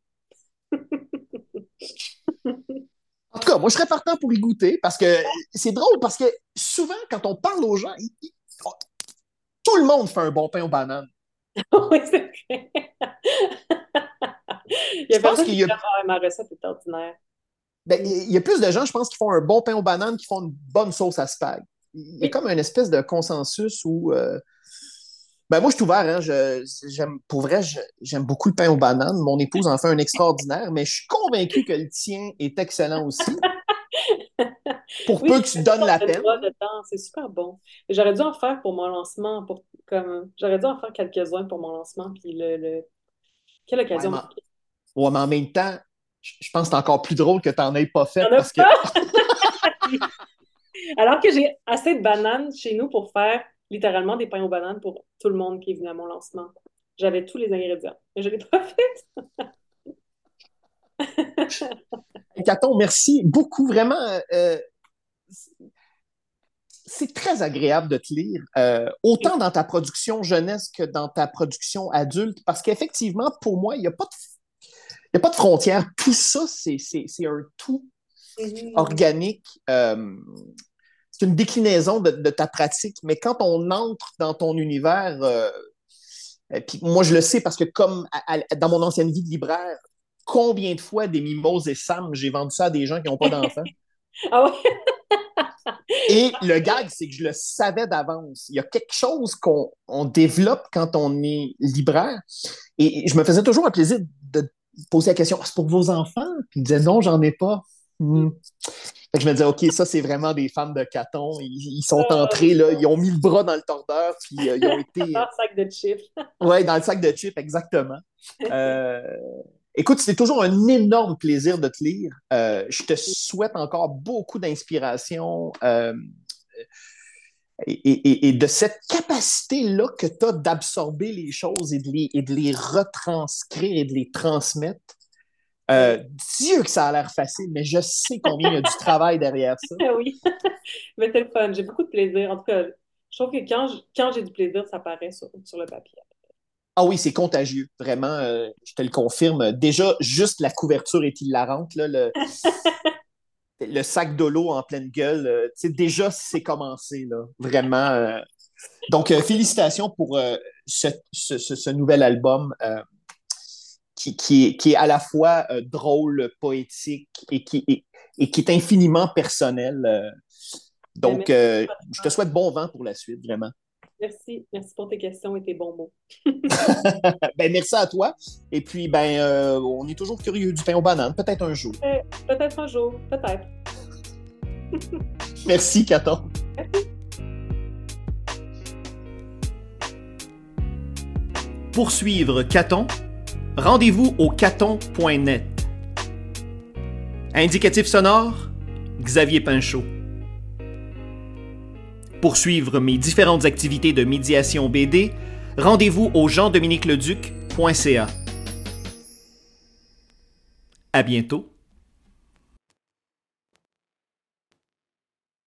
En tout cas, moi, je serais partant pour y goûter parce que c'est drôle parce que souvent, quand on parle aux gens, ils- ils- tout le monde fait un bon pain aux bananes. Oui, c'est vrai. Il n'y Je a pense personne qu'il qui y a, dit, ah, ma recette est ordinaire. ben, Mm. il y a plus de gens, je pense, qui font un bon pain aux bananes, qui font une bonne sauce à spag. Il y a Oui. comme une espèce de consensus où euh, ben moi, je suis ouvert. Hein. Je, j'aime, pour vrai, je- j'aime beaucoup le pain aux bananes. Mon épouse en fait un extraordinaire, mais je suis convaincu que le tien est excellent aussi. Pour Oui, peu j'ai que tu te fait donnes ça la une peine. fois de temps. C'est super bon. J'aurais dû en faire pour mon lancement. Pour, comme, j'aurais dû en faire quelques-uns pour mon lancement. Puis le, le... Quelle Ouais, occasion mais, manquée. ouais, mais en même temps, je, je pense que c'est encore plus drôle que tu n'en aies pas Il fait n'y en a parce que pas! Alors que j'ai assez de bananes chez nous pour faire littéralement des pains aux bananes pour tout le monde qui est venu à mon lancement. J'avais tous les ingrédients. Mais je ne l'ai pas fait. Caton, merci beaucoup. Vraiment, euh, c'est très agréable de te lire, euh, autant dans ta production jeunesse que dans ta production adulte, parce qu'effectivement, pour moi, il n'y a pas de, il y a pas de frontière. Tout ça, c'est, c'est, c'est un tout Mhm. organique. Euh, c'est une déclinaison de, de, ta pratique, mais quand on entre dans ton univers, euh, puis moi je le sais parce que comme à, à, dans mon ancienne vie de libraire, combien de fois des mimoses et Sam, j'ai vendu ça à des gens qui n'ont pas d'enfants. Ah ouais? Et le gag, c'est que je le savais d'avance. Il y a quelque chose qu'on on développe quand on est libraire. Et je me faisais toujours un plaisir de poser la question, c'est pour vos enfants? Puis il disait, non, j'en ai pas. Hmm. Fait que je me disais, OK, ça, c'est vraiment des fans de Caton. Ils, ils sont entrés, là, ils ont mis le bras dans le tordeur, puis euh, ils ont été, Un sac de chips. ouais, dans le sac de chips, exactement. Euh, écoute, c'était toujours un énorme plaisir de te lire. Euh, je te souhaite encore beaucoup d'inspiration euh, et, et- et de cette capacité-là que tu as d'absorber les choses et de les, et de les retranscrire et de les transmettre. Oui. Euh, Dieu que ça a l'air facile, mais je sais combien il y a du travail derrière ça. Oui. Mais c'est le fun. J'ai beaucoup de plaisir. En tout cas, je trouve que quand je- quand j'ai du plaisir, ça paraît sur, sur le papier. Ah oui, c'est contagieux, vraiment, euh, je te le confirme. Déjà, juste la couverture est hilarante, là, le, le sac d'eau en pleine gueule. Euh, tu sais, déjà, c'est commencé, là, vraiment. euh. Donc, euh, félicitations pour euh, ce, ce, ce, ce nouvel album euh, qui, qui, est, qui est à la fois euh, drôle, poétique et qui, et, et qui est infiniment personnel. Euh, Ben, donc, merci. euh, je te souhaite bon vent pour la suite, vraiment. Merci. Merci pour tes questions et tes bons mots. Ben, merci à toi. Et puis, ben, euh, on est toujours curieux du pain aux bananes, peut-être un jour. Euh, peut-être un jour, peut-être. Merci, Caton. Merci. Pour suivre Caton, rendez-vous au caton point net. Indicatif sonore, Xavier Pinchot. Pour suivre mes différentes activités de médiation B D, rendez-vous au jean dominique leduc point c a. À bientôt.